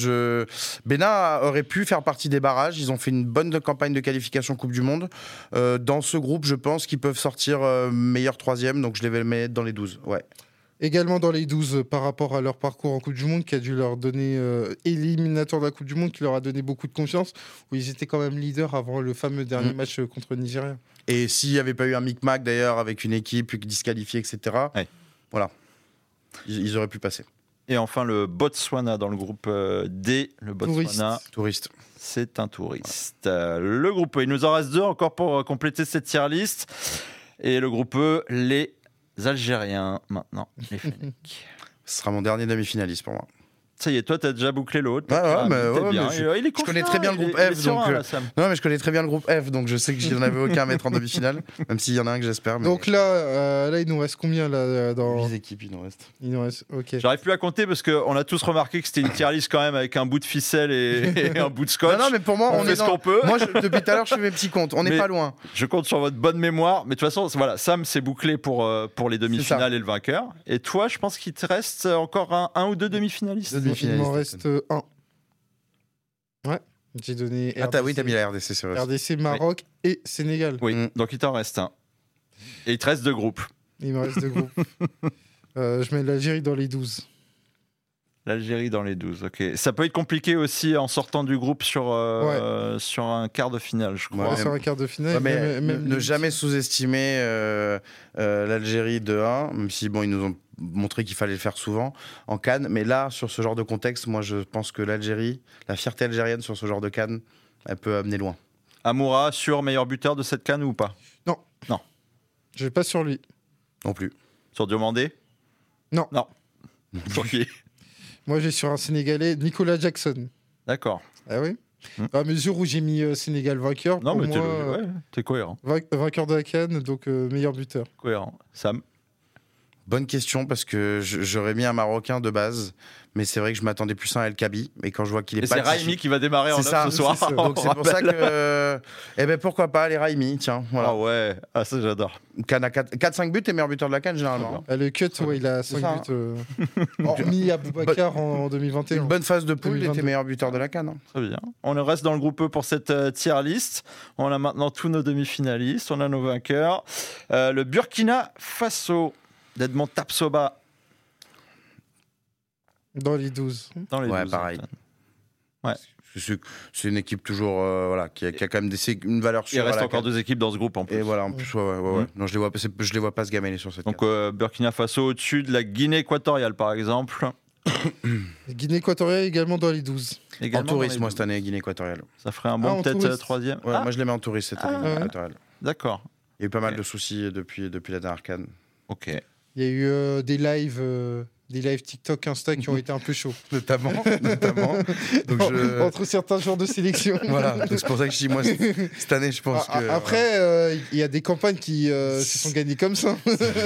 Speaker 3: Bénin aurait pu faire partie des barrages. Ils ont fait une bonne campagne de qualification Coupe du Monde. Dans ce groupe, je pense qu'ils peuvent sortir meilleur 3e, donc je les vais mettre dans les 12. Ouais.
Speaker 2: Également dans les 12 par rapport à leur parcours en Coupe du Monde qui a dû leur donner, éliminateur de la Coupe du Monde, qui leur a donné beaucoup de confiance, où ils étaient quand même leaders avant le fameux dernier match contre le Nigeria.
Speaker 3: Et s'il n'y avait pas eu un micmac d'ailleurs avec une équipe disqualifiée, etc.,
Speaker 1: Ouais.
Speaker 3: voilà, ils auraient pu passer.
Speaker 1: Et enfin le Botswana dans le groupe D. Le Botswana,
Speaker 3: Touriste.
Speaker 1: c'est un touriste. Le groupe E, il nous en reste 2 encore pour compléter cette tier list. Et le groupe E, les Algériens maintenant. Les Fennecs.
Speaker 3: Ce sera mon dernier demi-finaliste pour moi.
Speaker 1: Ça y est, toi, t'as déjà bouclé l'autre.
Speaker 3: Ouais,
Speaker 1: donc,
Speaker 3: mais
Speaker 1: t'es
Speaker 3: ouais,
Speaker 1: bien.
Speaker 3: mais
Speaker 1: Il est
Speaker 3: je connais très bien le groupe F, donc, Non, mais je connais très bien le groupe F, donc je sais que j'en avais aucun à mettre en demi-finale, même s'il y en a un que j'espère. Mais...
Speaker 2: Donc là, il nous reste combien là dans...
Speaker 3: 8 équipes, il nous reste.
Speaker 2: Il nous reste, ok.
Speaker 1: J'arrive plus à compter parce qu'on a tous remarqué que c'était une tier list quand même avec un bout de ficelle et un bout de scotch.
Speaker 3: Non, mais pour moi,
Speaker 1: on fait
Speaker 3: est
Speaker 1: ce qu'on peut.
Speaker 3: Moi, depuis tout à l'heure, je fais mes petits comptes. On n'est
Speaker 1: Mais-
Speaker 3: pas loin.
Speaker 1: Je compte sur votre bonne mémoire. Mais de toute façon, voilà, Sam, c'est bouclé pour les demi-finales et le vainqueur. Et toi, je pense qu'il te reste encore un ou deux demi-finalistes.
Speaker 3: Deux
Speaker 2: Il
Speaker 3: demi-finalistes.
Speaker 2: m'en reste un. Ouais, j'ai donné
Speaker 3: Ah,
Speaker 2: RDC,
Speaker 3: t'as mis la RDC, c'est vrai.
Speaker 2: RDC, Maroc et Sénégal.
Speaker 1: Oui,
Speaker 3: Mm.
Speaker 1: donc il t'en reste un. Et il te reste 2 groupes.
Speaker 2: Il me reste 2 groupes. Je mets l'Algérie dans les 12.
Speaker 1: L'Algérie dans les 12, ok. Ça peut être compliqué aussi en sortant du groupe sur un quart de finale, je crois.
Speaker 3: Ouais,
Speaker 2: Sur un quart de finale.
Speaker 3: Ouais, mais
Speaker 2: même
Speaker 3: ne
Speaker 2: les-
Speaker 3: jamais sous-estimer l'Algérie de 1, même si bon, ils nous ont montré qu'il fallait le faire souvent en CAN. Mais là, sur ce genre de contexte, moi je pense que l'Algérie, la fierté algérienne sur ce genre de CAN, elle peut amener loin.
Speaker 1: Amoura sur meilleur buteur de cette CAN ou pas?
Speaker 2: Je vais pas sur lui.
Speaker 3: Non plus.
Speaker 1: Sur Diomandé?
Speaker 2: Non.
Speaker 1: Non. Sur qui?
Speaker 2: Moi, j'ai sur un Sénégalais, Nicolas Jackson.
Speaker 1: D'accord.
Speaker 2: Ah oui
Speaker 1: Hmm.
Speaker 2: À mesure où j'ai mis Sénégal vainqueur,
Speaker 1: Non,
Speaker 2: pour
Speaker 1: mais
Speaker 2: moi,
Speaker 1: t'es cohérent.
Speaker 2: vainqueur de la CAN, donc meilleur buteur.
Speaker 1: Cohérent. Sam?
Speaker 3: Bonne question parce que j'aurais mis un Marocain de base, mais c'est vrai que je m'attendais plus à un El Kabi. Mais quand je vois qu'il est
Speaker 1: Et
Speaker 3: pas
Speaker 1: c'est Raimi qui va démarrer en
Speaker 3: C'est
Speaker 1: 9
Speaker 3: ça,
Speaker 1: ce soir.
Speaker 2: c'est ça.
Speaker 1: on
Speaker 3: donc c'est pour ça
Speaker 1: rappelle.
Speaker 3: que pourquoi pas les Raimi, tiens, voilà.
Speaker 1: Ah ouais, ah ça j'adore.
Speaker 3: CAN à 4-5 buts et meilleur buteur de la CAN généralement.
Speaker 2: Ah, le cut, ouais, il a
Speaker 3: C'est
Speaker 2: 5
Speaker 3: ça,
Speaker 2: buts. Hormis Aboubacar en 2021.
Speaker 3: Une bonne phase de poule, il
Speaker 2: 2022.
Speaker 3: était meilleur buteur de la CAN. Hein.
Speaker 1: Très bien. On reste dans le groupe E pour cette tier list. On a maintenant tous nos demi-finalistes, on a nos vainqueurs. Le Burkina Faso d'Edmond Tapsoba
Speaker 2: Dans les 12.
Speaker 1: dans les
Speaker 3: Ouais,
Speaker 1: 12.
Speaker 3: pareil.
Speaker 1: Ouais.
Speaker 3: C'est une équipe toujours voilà, qui a quand même une valeur
Speaker 1: Il
Speaker 3: sûre. à
Speaker 1: reste
Speaker 3: la
Speaker 1: encore
Speaker 3: CAN.
Speaker 1: 2 équipes dans ce groupe en plus.
Speaker 3: Et voilà, en plus, ouais.
Speaker 1: Mm.
Speaker 3: Non, je les vois pas se gamaler sur cette
Speaker 1: Donc
Speaker 3: CAN.
Speaker 1: Burkina Faso au-dessus de la Guinée équatoriale par exemple.
Speaker 2: Guinée équatoriale également dans les 12.
Speaker 3: En
Speaker 1: Également
Speaker 3: touriste,
Speaker 1: dans les
Speaker 3: moi,
Speaker 1: 12.
Speaker 3: cette année, Guinée équatoriale.
Speaker 1: Ça ferait un
Speaker 2: Ah,
Speaker 1: bon
Speaker 2: en
Speaker 1: peut-être
Speaker 2: touriste.
Speaker 1: 3e.
Speaker 3: Ouais,
Speaker 1: Ah,
Speaker 3: moi, je les mets en touriste cette année,
Speaker 1: Ah,
Speaker 3: Guinée
Speaker 2: ouais.
Speaker 3: équatoriale.
Speaker 1: d'accord.
Speaker 3: Il y a eu pas mal
Speaker 1: Ok.
Speaker 3: de soucis depuis la dernière CAN.
Speaker 1: Ok.
Speaker 2: Il y a eu des lives des lives TikTok, Insta qui ont été un peu chauds.
Speaker 3: Notamment. Donc
Speaker 2: Entre certains joueurs de sélection.
Speaker 3: Voilà, donc c'est pour ça que je dis, moi, cette année, je pense que...
Speaker 2: Après, il y a des campagnes qui se sont gagnées comme ça.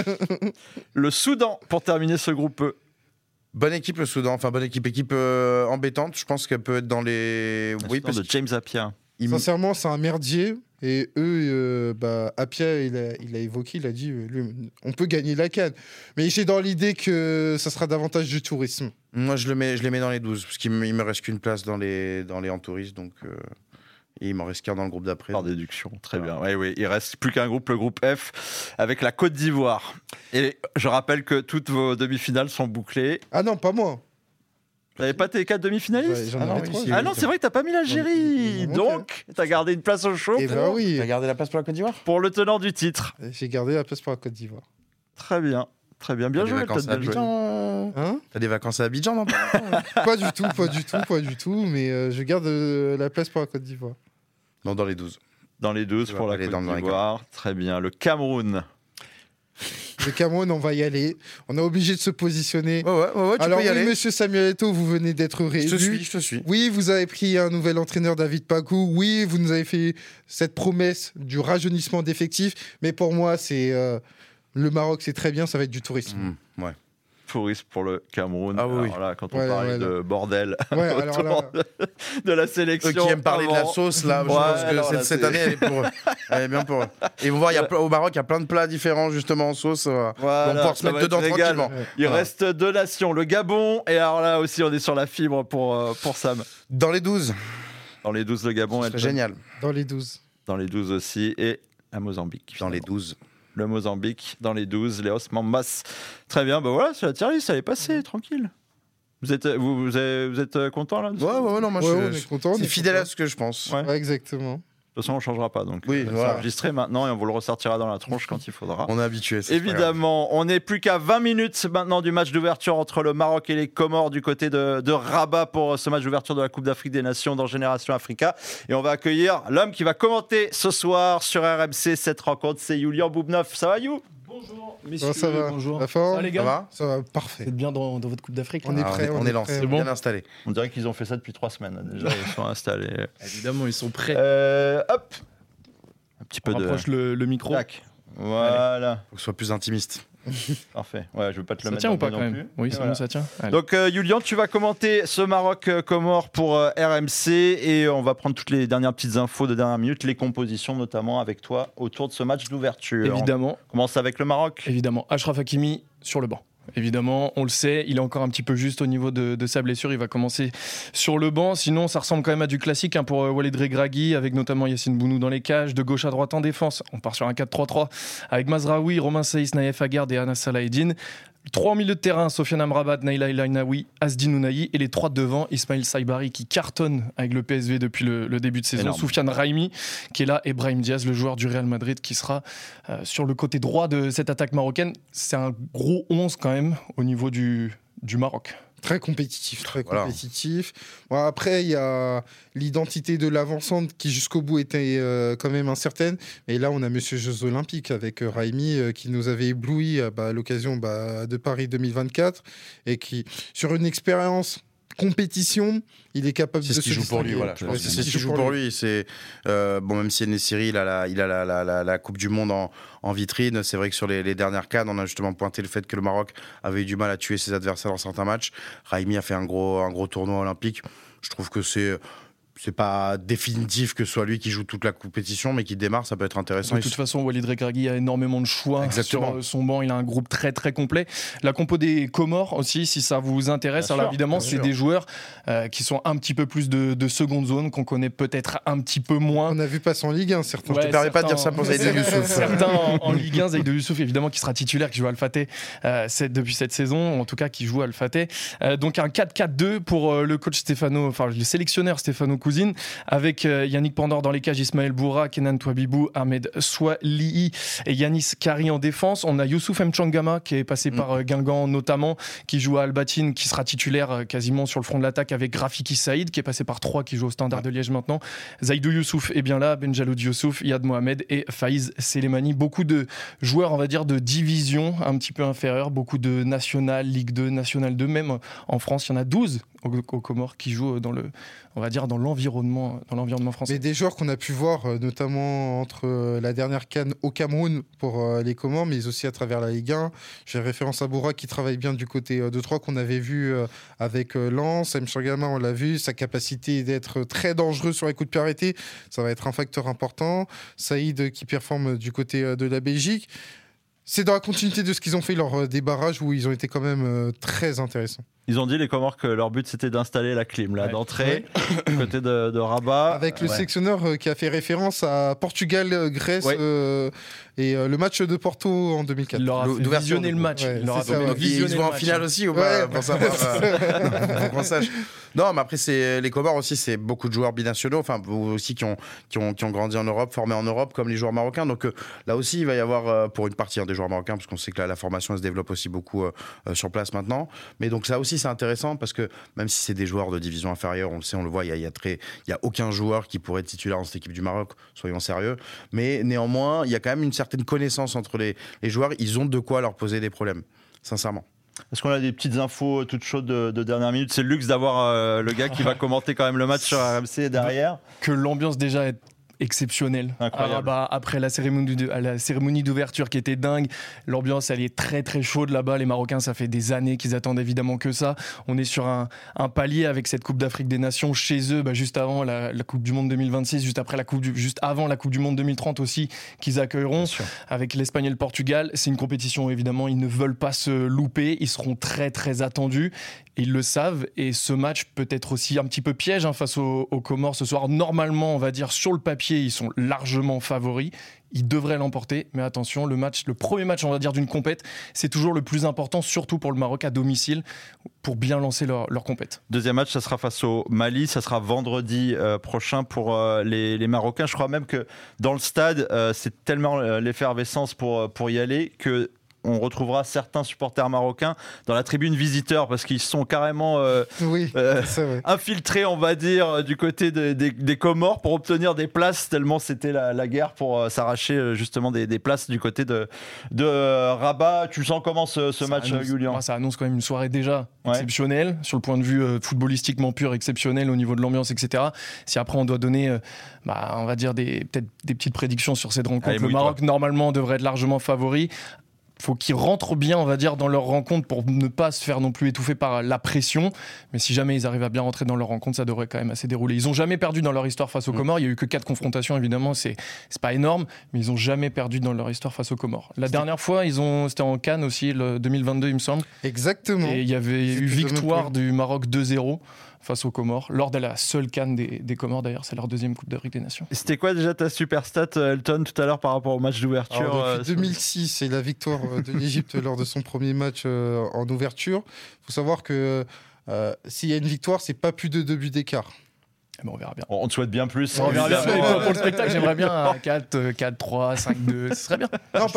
Speaker 1: Le Soudan, pour terminer ce groupe E.
Speaker 3: Bonne équipe, le Soudan. Enfin, bonne équipe. Équipe embêtante. Je pense qu'elle peut être dans les...
Speaker 1: Oui, parce que James Appiah.
Speaker 2: Sincèrement, c'est un merdier. Et eux, Appiah, il a évoqué, il a dit, on peut gagner la CAN. Mais j'ai dans l'idée que ça sera davantage du tourisme.
Speaker 3: Moi, je les mets dans les 12, parce qu'il me reste qu'une place dans les en tourisme, donc... Et il m'en reste qu'un dans le groupe d'après.
Speaker 1: Par déduction, très bien. Oui, il reste plus qu'un groupe, le groupe F, avec la Côte d'Ivoire. Et je rappelle que toutes vos demi-finales sont bouclées.
Speaker 2: Ah non, pas moi.
Speaker 1: Vous n'avez pas tes 4 demi-finalistes?
Speaker 2: J'en
Speaker 1: non, c'est vrai que t'as pas mis l'Algérie. Donc, t'as gardé une place au chaud.
Speaker 2: Et bah oui.
Speaker 3: T'as gardé la place pour la Côte d'Ivoire?
Speaker 1: Pour le tenant du titre.
Speaker 2: J'ai gardé la place pour la Côte d'Ivoire.
Speaker 1: Très bien. Bien joué.
Speaker 3: T'as des vacances à Abidjan, non?
Speaker 2: Pas du tout. Mais je garde la place pour la Côte d'Ivoire.
Speaker 3: Non, dans les 12.
Speaker 1: Dans les 12 pour la Côte d'Ivoire. Très bien. Le Cameroun.
Speaker 2: Le Cameroun, on va y aller. On est obligé de se positionner.
Speaker 3: Ouais, tu
Speaker 2: Alors
Speaker 3: peux y aller.
Speaker 2: Monsieur Samuel Eto'o, vous venez d'être réélu.
Speaker 3: Je te suis.
Speaker 2: Oui, vous avez pris un nouvel entraîneur, David Pacou. Oui, vous nous avez fait cette promesse du rajeunissement d'effectifs. Mais pour moi, c'est le Maroc, c'est très bien. Ça va être du tourisme.
Speaker 3: Ouais.
Speaker 1: Tourisme pour le Cameroun.
Speaker 3: Ah oui.
Speaker 1: Alors là, quand on parlait de bordel
Speaker 2: alors
Speaker 1: de la sélection.
Speaker 3: Eux qui aiment parler de la sauce, là, je pense que cette année, elle est bien pour eux. Et vous voir, au Maroc, il y a plein de plats différents, justement, en sauce. On va pouvoir se mettre dedans tranquillement.
Speaker 1: Il reste 2 nations, le Gabon, et alors là aussi, on est sur la fibre pour Sam.
Speaker 3: Dans les 12.
Speaker 1: Dans les 12, le Gabon.
Speaker 3: C'est génial.
Speaker 2: Dans les 12.
Speaker 1: Dans les 12 aussi, et la Mozambique.
Speaker 3: Dans les 12.
Speaker 1: Le Mozambique, dans les 12, les Osman Mas. Très bien, voilà, c'est la tier list, ça allait passer, tranquille. Vous êtes content là?
Speaker 3: Ouais, non, moi
Speaker 2: on est content.
Speaker 3: C'est fidèle à ce que je pense.
Speaker 2: Ouais, exactement.
Speaker 1: De toute façon, on ne changera pas. Donc,
Speaker 3: oui,
Speaker 1: c'est enregistré maintenant et on vous le ressortira dans la tronche quand il faudra.
Speaker 3: On est habitué.
Speaker 1: Évidemment, on n'est plus qu'à 20 minutes maintenant du match d'ouverture entre le Maroc et les Comores du côté de Rabat pour ce match d'ouverture de la Coupe d'Afrique des Nations dans Génération Africa. Et on va accueillir l'homme qui va commenter ce soir sur RMC cette rencontre. C'est Youlian Boubneuf. Ça va, You?
Speaker 5: Bonjour, messieurs.
Speaker 2: Ça va.
Speaker 5: Bonjour.
Speaker 2: Ça va,
Speaker 5: les gars?
Speaker 2: Ça va, parfait.
Speaker 5: Vous êtes bien dans votre Coupe d'Afrique?
Speaker 2: On est prêts.
Speaker 3: On est lancé,
Speaker 5: bon.
Speaker 3: Bien installé.
Speaker 1: On dirait qu'ils ont fait ça depuis 3 semaines. Déjà, ils sont installés.
Speaker 5: Évidemment, ils sont prêts.
Speaker 1: Hop. Un petit peu
Speaker 5: rapproche le micro.
Speaker 1: Tac. Voilà.
Speaker 3: Faut que ce soit plus intimiste.
Speaker 1: Parfait. Ouais, je veux pas te le
Speaker 5: Ça
Speaker 1: mettre
Speaker 5: tient
Speaker 1: dans
Speaker 5: ou pas
Speaker 1: le
Speaker 5: quand
Speaker 1: nez non
Speaker 5: même?
Speaker 1: plus.
Speaker 5: Oui, c'est bon, ça tient. Allez.
Speaker 1: Donc, Youlian, tu vas commenter ce Maroc-Comores pour RMC et on va prendre toutes les dernières petites infos de dernière minute, les compositions notamment avec toi autour de ce match d'ouverture.
Speaker 5: Évidemment.
Speaker 1: On commence avec le Maroc.
Speaker 5: Évidemment. Achraf Hakimi sur le banc. Évidemment, on le sait, il est encore un petit peu juste au niveau de sa blessure. Il va commencer sur le banc. Sinon, ça ressemble quand même à du classique pour Walid Regragui, avec notamment Yassine Bounou dans les cages, de gauche à droite en défense. On part sur un 4-3-3 avec Mazraoui, Romain Saïs, Naïef Aguerd et Anas Salaheddine. 3 au milieu de terrain, Sofiane Amrabat, Naïla El Ainaoui, Asdin Ounahi, et les 3 devant, Ismail Saibari qui cartonne avec le PSV depuis le début de saison,
Speaker 1: énorme.
Speaker 5: Soufiane Raimi qui est là, et Brahim Diaz, le joueur du Real Madrid qui sera sur le côté droit de cette attaque marocaine. C'est un gros 11 quand même au niveau du Maroc.
Speaker 2: Très compétitif. Bon, après, il y a l'identité de l'avancante qui jusqu'au bout était quand même incertaine. Et là, on a Monsieur Jeux Olympiques avec Raimi qui nous avait ébloui à l'occasion de Paris 2024 et qui, sur une expérience compétition, il est capable de se
Speaker 3: joue pour lui. Voilà. Je pense que c'est ce qui joue pour lui. C'est même si Nessiri, il a la Coupe du Monde en vitrine. C'est vrai que sur les dernières CAN, on a justement pointé le fait que le Maroc avait eu du mal à tuer ses adversaires dans certains matchs. Raimi a fait un gros tournoi olympique. Je trouve que c'est pas définitif que ce soit lui qui joue toute la compétition, mais qui démarre, ça peut être intéressant.
Speaker 5: De toute façon, Walid Regragui a énormément de choix.
Speaker 3: Exactement.
Speaker 5: Sur son banc. Il a un groupe très très complet. La compo des Comores aussi, si ça vous intéresse.
Speaker 1: Bien
Speaker 5: Alors
Speaker 1: sûr,
Speaker 5: évidemment, c'est des joueurs qui sont un petit peu plus de seconde zone, qu'on connaît peut-être un petit peu moins.
Speaker 2: On a vu passer en Ligue 1, certains.
Speaker 3: Je te permets pas de dire ça pour Zaïd Youssouf.
Speaker 5: Certains en Ligue 1, Zaïd Youssouf évidemment qui sera titulaire, qui joue Al-Fateh depuis cette saison, en tout cas qui joue Al-Fateh. Donc un 4-4-2 pour le sélectionneur Stefano cousine, avec Yannick Pandor dans les cages, Ismaël Boura, Kenan Touabibou, Ahmed Swalihi et Yanis Kari en défense. On a Youssouf Mchangama qui est passé par Guingamp notamment, qui joue à Albatine, qui sera titulaire quasiment sur le front de l'attaque, avec Rafiki Saïd qui est passé par Troyes, qui joue au Standard de Liège maintenant. Zaïdou Youssouf est bien là, Benjaloud Youssouf, Yad Mohamed et Faiz Selemani. Beaucoup de joueurs, on va dire, de division un petit peu inférieure, beaucoup de National, Ligue 2, National 2, même en France, il y en a 12 aux Comores qui jouent dans l'environnement français.
Speaker 2: Mais des joueurs qu'on a pu voir, notamment entre la dernière CAN au Cameroun pour les Comores, mais aussi à travers la Ligue 1. J'ai référence à Boura qui travaille bien du côté de Troyes, qu'on avait vu avec Lens. Mchangama, on l'a vu, sa capacité d'être très dangereux sur les coups de pied arrêtés, ça va être un facteur important. Saïd qui performe du côté de la Belgique. C'est dans la continuité de ce qu'ils ont fait lors des barrages où ils ont été quand même très intéressants.
Speaker 1: Ils ont dit, les Comores, que leur but c'était d'installer la clim d'entrée du côté de Rabat.
Speaker 2: Avec le sélectionneur qui a fait référence à Portugal, Grèce et le match de Porto en 2004.
Speaker 5: Il aura visionné le match.
Speaker 3: Ils vont en finale aussi ou pas pour savoir qu'on sache. Non, mais après, les Comores aussi, c'est beaucoup de joueurs binationaux, enfin aussi qui ont grandi en Europe, formés en Europe, comme les joueurs marocains. Donc là aussi, il va y avoir pour une partie des joueurs marocains, parce qu'on sait que la formation elle se développe aussi beaucoup sur place maintenant. Mais donc ça aussi, c'est intéressant parce que même si c'est des joueurs de division inférieure, on le sait, on le voit, il y a aucun joueur qui pourrait être titulaire dans cette équipe du Maroc, soyons sérieux. Mais néanmoins, il y a quand même une certaine connaissance entre les joueurs. Ils ont de quoi leur poser des problèmes, sincèrement.
Speaker 1: Est-ce qu'on a des petites infos toutes chaudes de dernière minute? C'est le luxe d'avoir le gars qui va commenter quand même le match sur RMC derrière.
Speaker 5: Que l'ambiance déjà est exceptionnel.
Speaker 1: Incroyable.
Speaker 5: Après la cérémonie d'ouverture qui était dingue, l'ambiance elle est très très chaude là-bas. Les Marocains, ça fait des années qu'ils attendent évidemment que ça. On est sur un palier avec cette Coupe d'Afrique des Nations chez eux, juste avant la Coupe du Monde 2026, juste avant la Coupe du Monde 2030 aussi, qu'ils accueilleront avec l'Espagne et le Portugal. C'est une compétition évidemment, ils ne veulent pas se louper, ils seront très très attendus. Ils le savent, et ce match peut être aussi un petit peu piège face aux Comores ce soir. Normalement, on va dire sur le papier, ils sont largement favoris. Ils devraient l'emporter, mais attention, le premier match, on va dire, d'une compète, c'est toujours le plus important, surtout pour le Maroc à domicile, pour bien lancer leur compète.
Speaker 1: Deuxième match, ça sera face au Mali, ça sera vendredi prochain pour les Marocains. Je crois même que dans le stade, c'est tellement l'effervescence pour y aller que on retrouvera certains supporters marocains dans la tribune visiteur parce qu'ils sont carrément infiltrés, on va dire, du côté des Comores pour obtenir des places, tellement c'était la guerre pour s'arracher justement des places du côté de Rabat. Tu sens comment ce match, Julien?
Speaker 5: Ça annonce quand même une soirée déjà exceptionnelle, sur le point de vue footballistiquement pur, exceptionnel au niveau de l'ambiance, etc. Si après on doit donner, on va dire peut-être des petites prédictions sur cette rencontre, le Maroc normalement devrait être largement favori. Faut qu'ils rentrent bien, on va dire, dans leur rencontre pour ne pas se faire non plus étouffer par la pression. Mais si jamais ils arrivent à bien rentrer dans leur rencontre, ça devrait quand même assez dérouler. Ils n'ont jamais perdu dans leur histoire face aux Comores. Il n'y a eu que 4 confrontations, évidemment, c'est pas énorme, mais ils n'ont jamais perdu dans leur histoire face aux Comores. La dernière fois, c'était en Cannes aussi, le 2022, il me semble.
Speaker 2: Exactement.
Speaker 5: Et il y avait eu victoire du Maroc 2-0 face aux Comores, lors de la seule CAN des Comores d'ailleurs, c'est leur deuxième Coupe d'Afrique des Nations.
Speaker 1: C'était quoi déjà ta super stat, Elton, tout à l'heure par rapport au match d'ouverture?
Speaker 2: Depuis 2006, c'est la victoire de l'Égypte lors de son premier match en ouverture. Il faut savoir que s'il y a une victoire, c'est pas plus de 2 buts d'écart.
Speaker 5: On verra bien.
Speaker 1: On te souhaite bien plus.
Speaker 5: On verra bien. Pour le spectacle, j'aimerais bien un 4-3, 5-2, ce serait bien.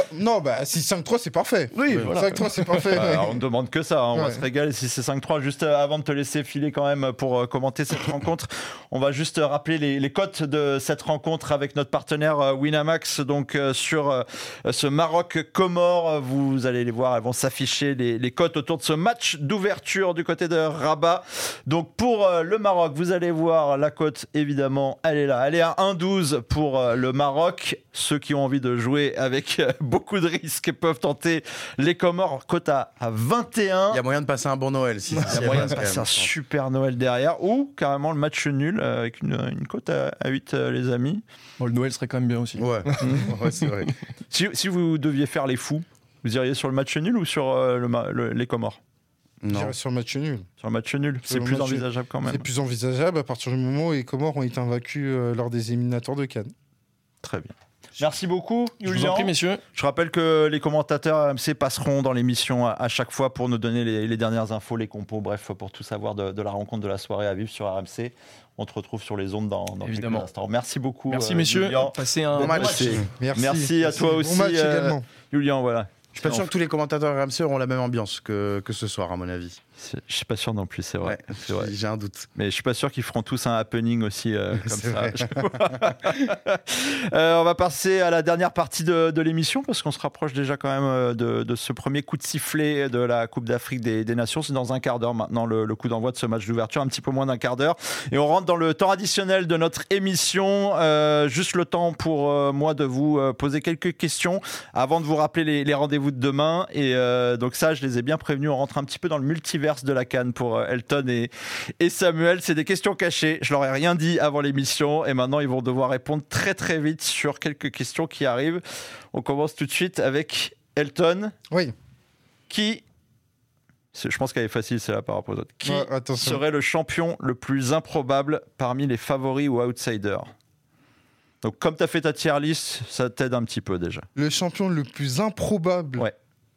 Speaker 2: Si 5-3, c'est parfait.
Speaker 5: Oui, voilà.
Speaker 2: 5-3, c'est parfait.
Speaker 1: On ne demande que ça, on va se régaler si c'est 5-3. Juste avant de te laisser filer quand même pour commenter cette rencontre, on va juste rappeler les cotes de cette rencontre avec notre partenaire Winamax. Donc sur ce Maroc-Comores, vous allez les voir, elles vont s'afficher les cotes autour de ce match d'ouverture du côté de Rabat. Donc pour le Maroc, vous allez voir la cote, évidemment, elle est là. Elle est à 1,12 pour le Maroc. Ceux qui ont envie de jouer avec beaucoup de risques peuvent tenter les Comores. Cote à 21.
Speaker 3: Il y a moyen de passer un bon Noël.
Speaker 1: Il y a moyen de passer un super Noël derrière. Ou carrément le match nul avec une cote à 8, les amis.
Speaker 5: Bon, le Noël serait quand même bien aussi.
Speaker 3: Ouais, c'est vrai.
Speaker 1: Si vous deviez faire les fous, vous iriez sur le match nul ou sur les Comores?
Speaker 2: Non. Sur le match nul.
Speaker 1: Sur le match nul, c'est plus envisageable quand même.
Speaker 2: C'est plus envisageable à partir du moment où les Comores ont été invaincus lors des éliminatoires de Cannes.
Speaker 1: Très bien. Merci beaucoup,
Speaker 5: Je vous en
Speaker 1: Julien.
Speaker 5: prie, messieurs.
Speaker 1: Je rappelle que les commentateurs AMC passeront dans l'émission à chaque fois pour nous donner les dernières infos, les compos, bref, pour tout savoir de la rencontre de la soirée à vivre sur RMC. On te retrouve sur les ondes dans quelques instants. Merci beaucoup.
Speaker 5: Merci, messieurs.
Speaker 1: Julien.
Speaker 5: Passez un
Speaker 3: Bon match.
Speaker 1: Merci à toi aussi,
Speaker 2: Bon match également.
Speaker 1: Julien. Voilà.
Speaker 3: Je suis pas sûr que tous les commentateurs RMC auront la même ambiance que ce soir, à mon avis.
Speaker 1: Je suis pas sûr non plus, c'est vrai.
Speaker 3: Ouais,
Speaker 1: C'est vrai.
Speaker 3: j'ai un doute.
Speaker 1: Mais je suis pas sûr qu'ils feront tous un happening aussi comme
Speaker 3: C'est
Speaker 1: ça.
Speaker 3: vrai.
Speaker 1: On va passer à la dernière partie de l'émission parce qu'on se rapproche déjà quand même de ce premier coup de sifflet de la Coupe d'Afrique des Nations. C'est dans un quart d'heure maintenant le coup d'envoi de ce match d'ouverture, un petit peu moins d'un quart d'heure. Et on rentre dans le temps additionnel de notre émission. Juste le temps pour moi de vous poser quelques questions avant de vous rappeler les rendez-vous de demain. Et donc ça, je les ai bien prévenus. On rentre un petit peu dans le multivers de la CAN pour Elton et Samuel. C'est des questions cachées. Je leur ai rien dit avant l'émission et maintenant ils vont devoir répondre très très vite sur quelques questions qui arrivent. On commence tout de suite avec Elton.
Speaker 2: Oui.
Speaker 1: Qui, je pense qu'elle est facile celle-là par rapport aux autres, qui
Speaker 2: Attention.
Speaker 1: serait le champion le plus improbable parmi les favoris ou outsiders? Donc comme tu as fait ta tier list, ça t'aide un petit peu déjà.
Speaker 2: Le champion le plus improbable.
Speaker 1: Ouais.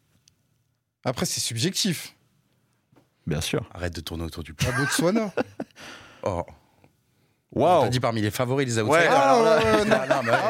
Speaker 2: Après, c'est subjectif.
Speaker 1: Bien sûr.
Speaker 3: Arrête de tourner autour du pot.
Speaker 2: À Botswana.
Speaker 3: Oh.
Speaker 1: Waouh.
Speaker 3: T'as dit parmi les favoris, les outsiders.
Speaker 1: Ouais, alors là,
Speaker 2: ouais, non.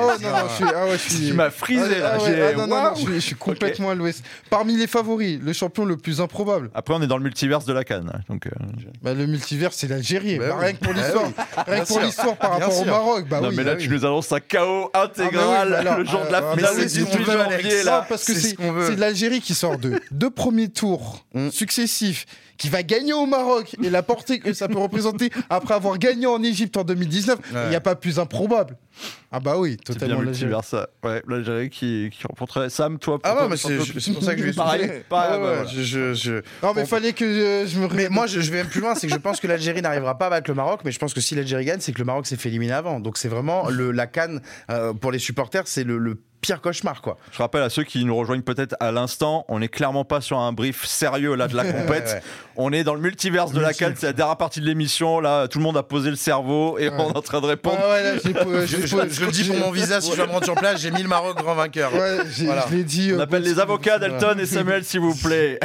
Speaker 2: Je suis.
Speaker 1: Tu m'as frisé là. J'ai-
Speaker 2: non,
Speaker 1: Waouh.
Speaker 2: je suis complètement à l'ouest. Parmi les favoris, le champion le plus improbable.
Speaker 1: Après, on est dans le multiverse de la CAN. Donc,
Speaker 2: Bah, le multivers, c'est l'Algérie.
Speaker 3: Bah
Speaker 2: Bah,
Speaker 3: oui.
Speaker 2: rien que pour
Speaker 3: Bah
Speaker 2: l'histoire.
Speaker 3: oui.
Speaker 2: Rien
Speaker 3: Bien
Speaker 2: que pour
Speaker 3: sûr.
Speaker 2: l'histoire par
Speaker 3: Bien
Speaker 2: rapport au
Speaker 3: sûr.
Speaker 2: Maroc. Bah
Speaker 1: non,
Speaker 2: oui,
Speaker 1: mais là,
Speaker 2: bah
Speaker 1: tu
Speaker 2: oui.
Speaker 1: nous annonces un chaos intégral.
Speaker 2: Ah, bah oui, alors,
Speaker 1: le jour de la
Speaker 2: bah,
Speaker 1: finale
Speaker 2: c'est
Speaker 1: du
Speaker 2: ce qu'on
Speaker 1: 18
Speaker 2: veut,
Speaker 1: janvier.
Speaker 2: Alex.
Speaker 1: Là.
Speaker 2: Non, parce que
Speaker 3: C'est ce qu'on veut.
Speaker 2: c'est l'Algérie qui sort de deux premiers tours successifs, qui va gagner au Maroc et la portée que ça peut représenter après avoir gagné en Égypte en 2019. Il n'y a pas plus improbable. Ah bah oui,
Speaker 1: C'est bien
Speaker 2: totalement l'Algérie.
Speaker 1: multiverse, ça. Ouais, l'Algérie qui rencontrait Sam, toi.
Speaker 3: Ah
Speaker 1: toi,
Speaker 3: ouais, mais c'est pour ça que je vais
Speaker 1: Pareil, pareil,
Speaker 3: Ouais,
Speaker 1: voilà.
Speaker 2: Non, mais fallait que je me
Speaker 3: Mais moi, je vais même plus loin, c'est que je pense que l'Algérie n'arrivera pas à battre le Maroc, mais je pense que si l'Algérie gagne, c'est que le Maroc s'est fait éliminer avant. Donc c'est vraiment la CAN pour les supporters, c'est le pire cauchemar, quoi.
Speaker 1: Je rappelle à ceux qui nous rejoignent peut-être à l'instant, on n'est clairement pas sur un brief sérieux là de la compète.
Speaker 3: Ouais.
Speaker 1: On est dans le multiverse de la CAN, c'est la dernière partie de l'émission. Là, tout le monde a posé le cerveau et on est en train de répondre.
Speaker 2: Ouais, là,
Speaker 3: Je le dis pour mon visa, si je dois me rendre sur place, j'ai mis le Maroc grand vainqueur.
Speaker 2: Ouais,
Speaker 3: Voilà.
Speaker 2: je l'ai dit.
Speaker 1: On appelle les avocats d'Elton et Samuel, s'il vous plaît.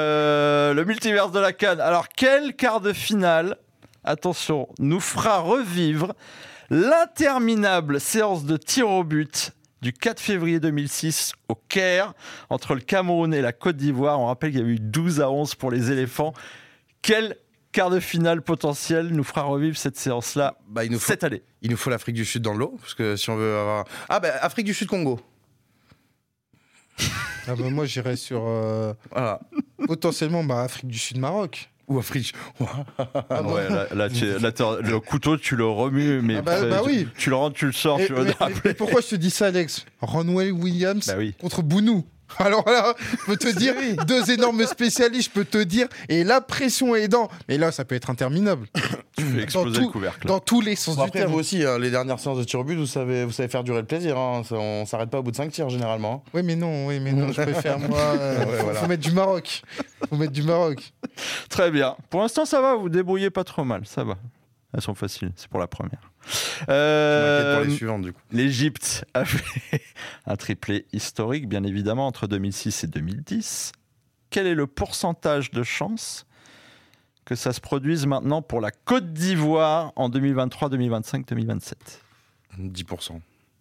Speaker 1: Le multiverse de la CAN. Alors, quel quart de finale, attention, nous fera revivre l'interminable séance de tir au but du 4 février 2006 au Caire entre le Cameroun et la Côte d'Ivoire? On rappelle qu'il y a eu 12-11 pour les éléphants. Quel quart de finale potentiel nous fera revivre cette séance-là
Speaker 3: Bah, il nous faut
Speaker 1: cette année?
Speaker 3: l'Afrique du Sud dans le lot, parce que si on veut avoir... Ah bah, Afrique du Sud-Congo.
Speaker 2: Ah bah moi j'irais sur
Speaker 3: Voilà.
Speaker 2: potentiellement Afrique du Sud Maroc.
Speaker 3: Ou Afrique...
Speaker 1: Ouais, là, le couteau, tu le remues, mais
Speaker 2: Ah bah oui.
Speaker 1: tu le rentres, tu le sors, tu le
Speaker 2: Mais pourquoi je te dis ça, Alex? Ronwell Williams
Speaker 1: Bah oui.
Speaker 2: contre Bounou. Alors là, je peux te dire, deux énormes spécialistes, je peux te dire, et la pression aidant. Mais là, ça peut être interminable.
Speaker 1: Tu fais exploser le couvercle.
Speaker 2: Dans tous les sens
Speaker 3: Bon,
Speaker 2: du
Speaker 3: après,
Speaker 2: terme.
Speaker 3: vous aussi, les dernières séances de tir au but, vous savez faire durer le plaisir. Hein. On s'arrête pas au bout de 5 tirs, généralement.
Speaker 2: Oui, mais non, je préfère, moi.
Speaker 3: Ouais,
Speaker 2: Faut
Speaker 3: voilà.
Speaker 2: mettre du Maroc. Faut mettre du Maroc.
Speaker 1: Très bien. Pour l'instant, ça va, vous débrouillez pas trop mal, ça va. Elles sont faciles, c'est pour la première.
Speaker 3: Je m'inquiète pour les suivantes, du coup.
Speaker 1: L'Égypte a fait un triplé historique, bien évidemment, entre 2006 et 2010. Quel est le pourcentage de chances que ça se produise maintenant pour la Côte d'Ivoire en 2023, 2025, 2027?
Speaker 3: 10%.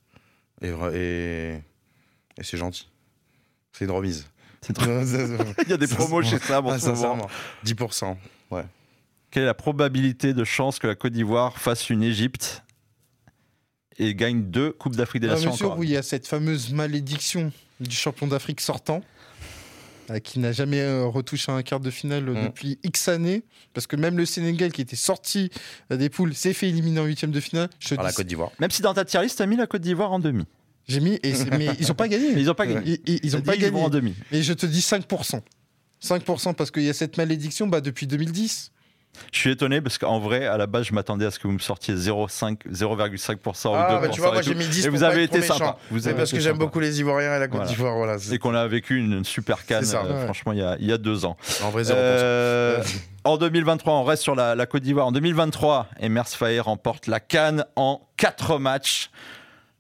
Speaker 3: Et c'est gentil. C'est une remise.
Speaker 1: Il y a des promos chez Sam en ce moment.
Speaker 3: Sincèrement. 10%. Ouais.
Speaker 1: Quelle est la probabilité de chance que la Côte d'Ivoire fasse une Égypte et gagne 2 Coupes d'Afrique des Nations
Speaker 2: Monsieur,
Speaker 1: encore?
Speaker 2: où il y a cette fameuse malédiction du champion d'Afrique sortant, qui n'a jamais retouché un quart de finale depuis X années, parce que même le Sénégal, qui était sorti des poules, s'est fait éliminer en huitième de finale.
Speaker 3: Par la Côte d'Ivoire.
Speaker 1: Même si dans ta tier list, t'as mis la Côte d'Ivoire en demi.
Speaker 2: J'ai mis, mais ils n'ont pas gagné.
Speaker 1: Mais ils n'ont pas gagné.
Speaker 2: Ils n'ont
Speaker 1: T'as
Speaker 2: pas
Speaker 1: dit qu'ils
Speaker 2: gagné.
Speaker 1: vont en demi.
Speaker 2: Et je te dis 5%. 5% parce qu'il y a cette malédiction depuis 2010.
Speaker 1: Je suis étonné parce qu'en vrai, à la base, je m'attendais à ce que vous me sortiez 0,5% ou 2%.
Speaker 3: Ah, bah tu vois, moi
Speaker 1: et
Speaker 3: j'ai
Speaker 1: tout.
Speaker 3: mis 10
Speaker 1: Et
Speaker 3: pour
Speaker 1: vous
Speaker 3: pas
Speaker 1: avez
Speaker 3: être trop
Speaker 1: été sympa.
Speaker 3: méchant.
Speaker 1: Vous
Speaker 3: C'est
Speaker 1: avez
Speaker 3: parce que
Speaker 1: été
Speaker 3: j'aime
Speaker 1: sympa.
Speaker 3: beaucoup les Ivoiriens et la Côte
Speaker 1: Voilà.
Speaker 3: d'Ivoire. Voilà.
Speaker 1: Et qu'on a vécu une super canne,
Speaker 3: C'est ça.
Speaker 1: franchement, il y a 2 ans.
Speaker 3: En vrai, 0%.
Speaker 1: En 2023, on reste sur la Côte d'Ivoire. En 2023, Emers Faé remporte la CAN en 4 matchs.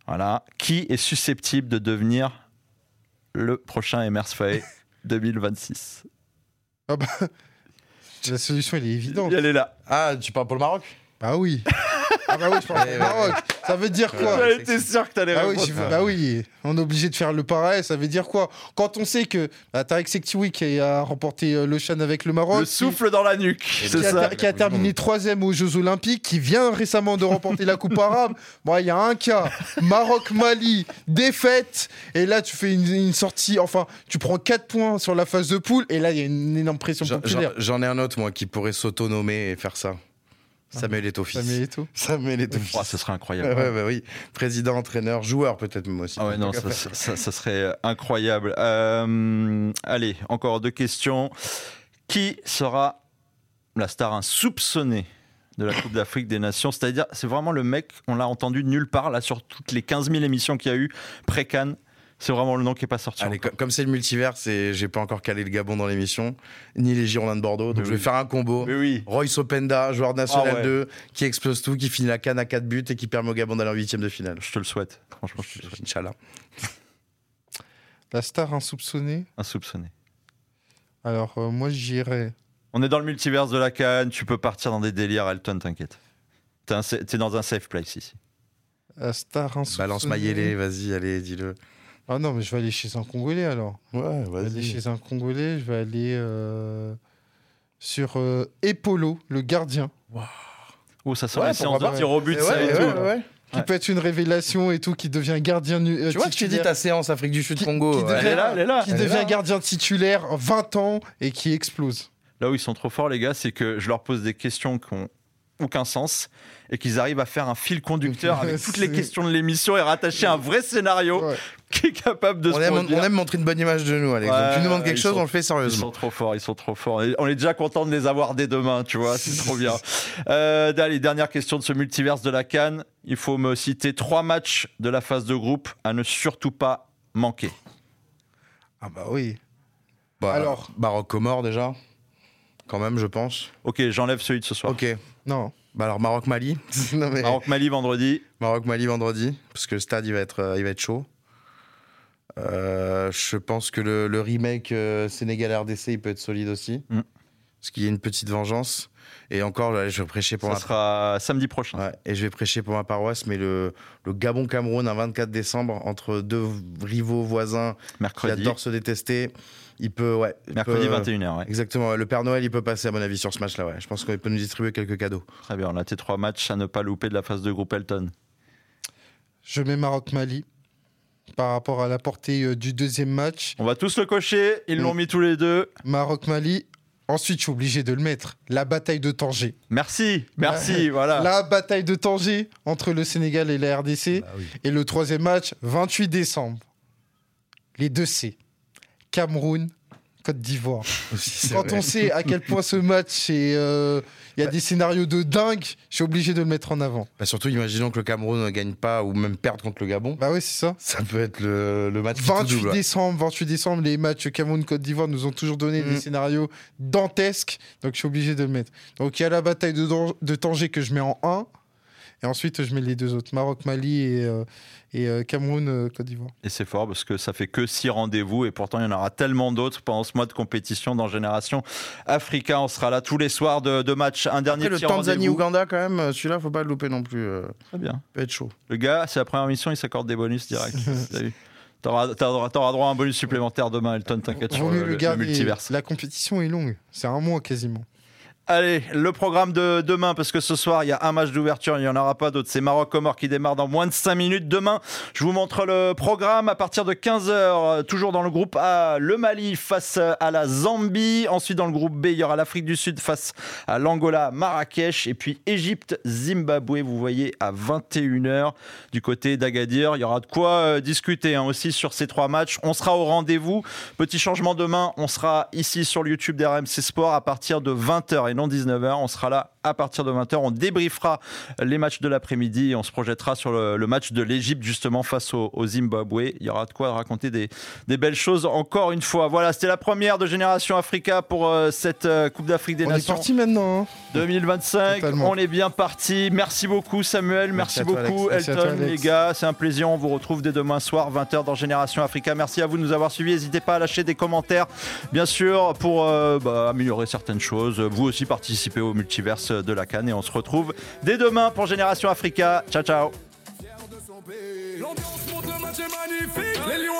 Speaker 1: Voilà. Qui est susceptible de devenir le prochain Emers Faé 2026?
Speaker 2: Ah bah, la solution, elle est évidente.
Speaker 1: Elle est là.
Speaker 3: Ah, tu parles pour le Maroc?
Speaker 2: Bah oui. Ah bah oui, je parle au Maroc. Ça veut dire quoi?
Speaker 1: J'étais sûr que t'allais
Speaker 2: Ah oui,
Speaker 1: répondre.
Speaker 2: bah oui, on est obligé de faire le pareil. Ça veut dire quoi? Quand on sait que Tarek Sekhtioui qui a remporté le CHAN avec le Maroc,
Speaker 1: Le souffle dans la nuque, c'est ça.
Speaker 2: qui a terminé 3e aux Jeux Olympiques, qui vient récemment de remporter la Coupe arabe. Bon, il y a un cas, Maroc-Mali, défaite, et là tu fais une sortie, enfin, tu prends 4 points sur la phase de poule, et là il y a une énorme pression populaire.
Speaker 3: J'en ai un autre, moi, qui pourrait s'autonomer et faire ça. Samuel Eto'o fils. Samuel Eto'o fils.
Speaker 1: Oh, ce serait incroyable.
Speaker 3: Ouais, bah oui. Président, entraîneur, joueur peut-être même aussi.
Speaker 1: Ah ouais, non, ça serait incroyable. Allez, encore 2 questions. Qui sera la star insoupçonnée de la Coupe d'Afrique des Nations? C'est-à-dire, c'est vraiment le mec, on l'a entendu nulle part, là, sur toutes les 15 000 émissions qu'il y a eu, pré-Cannes. C'est vraiment le nom qui n'est pas sorti.
Speaker 3: Allez, comme c'est le multivers, j'ai pas encore calé le Gabon dans l'émission, ni les Girondins de Bordeaux, donc je vais faire un combo.
Speaker 1: Mais oui.
Speaker 3: Royce Openda, joueur national 2, qui explose tout, qui finit la CAN à 4 buts et qui permet au Gabon d'aller en 8e de finale.
Speaker 1: Je te le souhaite. Franchement, je te le souhaite.
Speaker 3: Inch'Allah.
Speaker 2: La star insoupçonnée.
Speaker 1: Insoupçonné.
Speaker 2: Alors, moi, j'irais.
Speaker 1: On est dans le multivers de la Cannes, tu peux partir dans des délires, Elton, t'inquiète. T'es dans un safe place ici.
Speaker 2: La star insoupçonnée.
Speaker 3: Balance Mayele, vas-y, allez, dis-le.
Speaker 2: Ah non, mais je vais aller chez un Congolais alors.
Speaker 3: Ouais,
Speaker 2: Je vais aller chez un Congolais, je vais aller sur Epolo, le gardien.
Speaker 1: Oh, ça serait
Speaker 3: Ouais,
Speaker 1: une séance de
Speaker 3: pourquoi pas.
Speaker 1: tir au but, ça et tout.
Speaker 2: Qui peut être une révélation et tout, qui devient gardien
Speaker 3: Tu vois que tu dis ta séance Afrique du Sud Congo.
Speaker 2: qui
Speaker 3: ouais.
Speaker 2: devient, qui
Speaker 3: Elle est
Speaker 2: devient
Speaker 3: là.
Speaker 2: gardien titulaire, 20 ans, et qui explose.
Speaker 1: Là où ils sont trop forts, les gars, c'est que je leur pose des questions qui n'ont aucun sens et qu'ils arrivent à faire un fil conducteur avec toutes les questions de l'émission et rattacher un vrai scénario qui est capable de
Speaker 3: On aime montrer une bonne image de nous, Alex.
Speaker 1: Ouais,
Speaker 3: Donc, tu nous demandes quelque
Speaker 1: ils
Speaker 3: chose,
Speaker 1: sont-
Speaker 3: on le fait
Speaker 1: Ils
Speaker 3: sérieusement.
Speaker 1: sont trop forts, ils sont trop forts. Et on est déjà content de les avoir dès demain, tu vois, c'est trop bien. Allez, dernière question de ce multiverse de la CAN. Il faut me citer 3 matchs de la phase de groupe à ne surtout pas manquer.
Speaker 2: Ah bah oui.
Speaker 3: Bah,
Speaker 2: Alors.
Speaker 3: Maroc-Comore déjà, quand même, je pense.
Speaker 1: Ok, j'enlève celui de ce soir.
Speaker 3: Ok.
Speaker 2: Non.
Speaker 3: Bah alors Maroc-Mali. Non, mais-
Speaker 1: Maroc-Mali vendredi.
Speaker 3: Maroc-Mali vendredi, parce que le stade il va être chaud. Je pense que le remake Sénégal-RDC il peut être solide aussi. Parce qu'il y a une petite vengeance. Et encore, là, je vais prêcher pour
Speaker 1: Ça
Speaker 3: ma
Speaker 1: sera samedi prochain.
Speaker 3: Ouais, et je vais prêcher pour ma paroisse, mais le Gabon-Cameroun un 24 décembre entre 2 rivaux voisins
Speaker 1: Mercredi.
Speaker 3: qui adorent se détester, il peut, ouais.
Speaker 1: Mercredi 21h, ouais.
Speaker 3: Exactement, le Père Noël il peut passer à mon avis sur ce match-là, ouais. Je pense qu'il peut nous distribuer quelques cadeaux.
Speaker 1: Très bien, on a tes 3 matchs à ne pas louper de la phase de groupe Elton.
Speaker 2: Je mets Maroc-Mali par rapport à la portée du deuxième match.
Speaker 1: On va tous le cocher, ils l'ont mis tous les deux.
Speaker 2: Maroc-Mali. Ensuite, je suis obligé de le mettre. La bataille de Tanger.
Speaker 1: Merci, voilà.
Speaker 2: La bataille de Tanger entre le Sénégal et la RDC.
Speaker 3: Bah oui.
Speaker 2: Et le troisième match, 28 décembre. Les 2 C. Cameroun, Côte d'Ivoire. Quand on sait à quel point ce match il y a des scénarios de dingue, je suis obligé de le mettre en avant.
Speaker 3: Bah surtout, imaginons que le Cameroun ne gagne pas ou même perde contre le Gabon.
Speaker 2: Bah oui, c'est ça.
Speaker 3: Ça peut être le match
Speaker 2: 28
Speaker 3: double, ouais.
Speaker 2: décembre, les matchs Cameroun-Côte d'Ivoire nous ont toujours donné des scénarios dantesques, donc je suis obligé de le mettre. Donc il y a la bataille de Tanger que je mets en 1, et ensuite je mets les 2 autres, Maroc-Mali et Cameroun-Côte d'Ivoire.
Speaker 1: Et c'est fort parce que ça fait que 6 rendez-vous et pourtant il y en aura tellement d'autres pendant ce mois de compétition dans Génération Africa. On sera là tous les soirs de match. Un dernier
Speaker 3: Après, le
Speaker 1: petit rendez-vous.
Speaker 3: Tanzanie-Ouganda, quand même, celui-là, faut pas le louper non plus.
Speaker 1: Très bien.
Speaker 3: Peut être chaud.
Speaker 1: Le gars, c'est la première mission, il s'accorde des bonus direct. T'as vu ? T'auras droit à un bonus supplémentaire demain, Elton, t'inquiète sur
Speaker 2: Vaut mieux
Speaker 1: le
Speaker 2: garder.
Speaker 1: multiverse.
Speaker 2: La compétition est longue, c'est un mois quasiment.
Speaker 1: Allez, le programme de demain, parce que ce soir, il y a un match d'ouverture, il n'y en aura pas d'autre. C'est Maroc-Comore qui démarre dans moins de 5 minutes. Demain, je vous montre le programme à partir de 15h. Toujours dans le groupe A, le Mali face à la Zambie. Ensuite, dans le groupe B, il y aura l'Afrique du Sud face à l'Angola, Marrakech. Et puis Égypte-Zimbabwe, vous voyez, à 21h du côté d'Agadir. Il y aura de quoi discuter aussi sur ces 3 matchs. On sera au rendez-vous. Petit changement demain, on sera ici sur le YouTube d'RMC Sport à partir de 20h et non 19h. On sera là à partir de 20h. On débriefera les matchs de l'après-midi et on se projettera sur le match de l'Égypte justement face au Zimbabwe. Il y aura de quoi raconter des belles choses encore une fois. Voilà, c'était la première de Génération Africa pour cette Coupe d'Afrique des Nations.
Speaker 2: On est parti maintenant. Hein.
Speaker 1: 2025, totalement. On est bien parti. Merci beaucoup Samuel, merci beaucoup Elton, les gars. C'est un plaisir, on vous retrouve dès demain soir, 20h dans Génération Africa. Merci à vous de nous avoir suivis. N'hésitez pas à lâcher des commentaires, bien sûr, pour améliorer certaines choses. Vous aussi participez au multiverse de la CAN et on se retrouve dès demain pour Génération Africa. Ciao, ciao. L'ambiance pour le match est magnifique.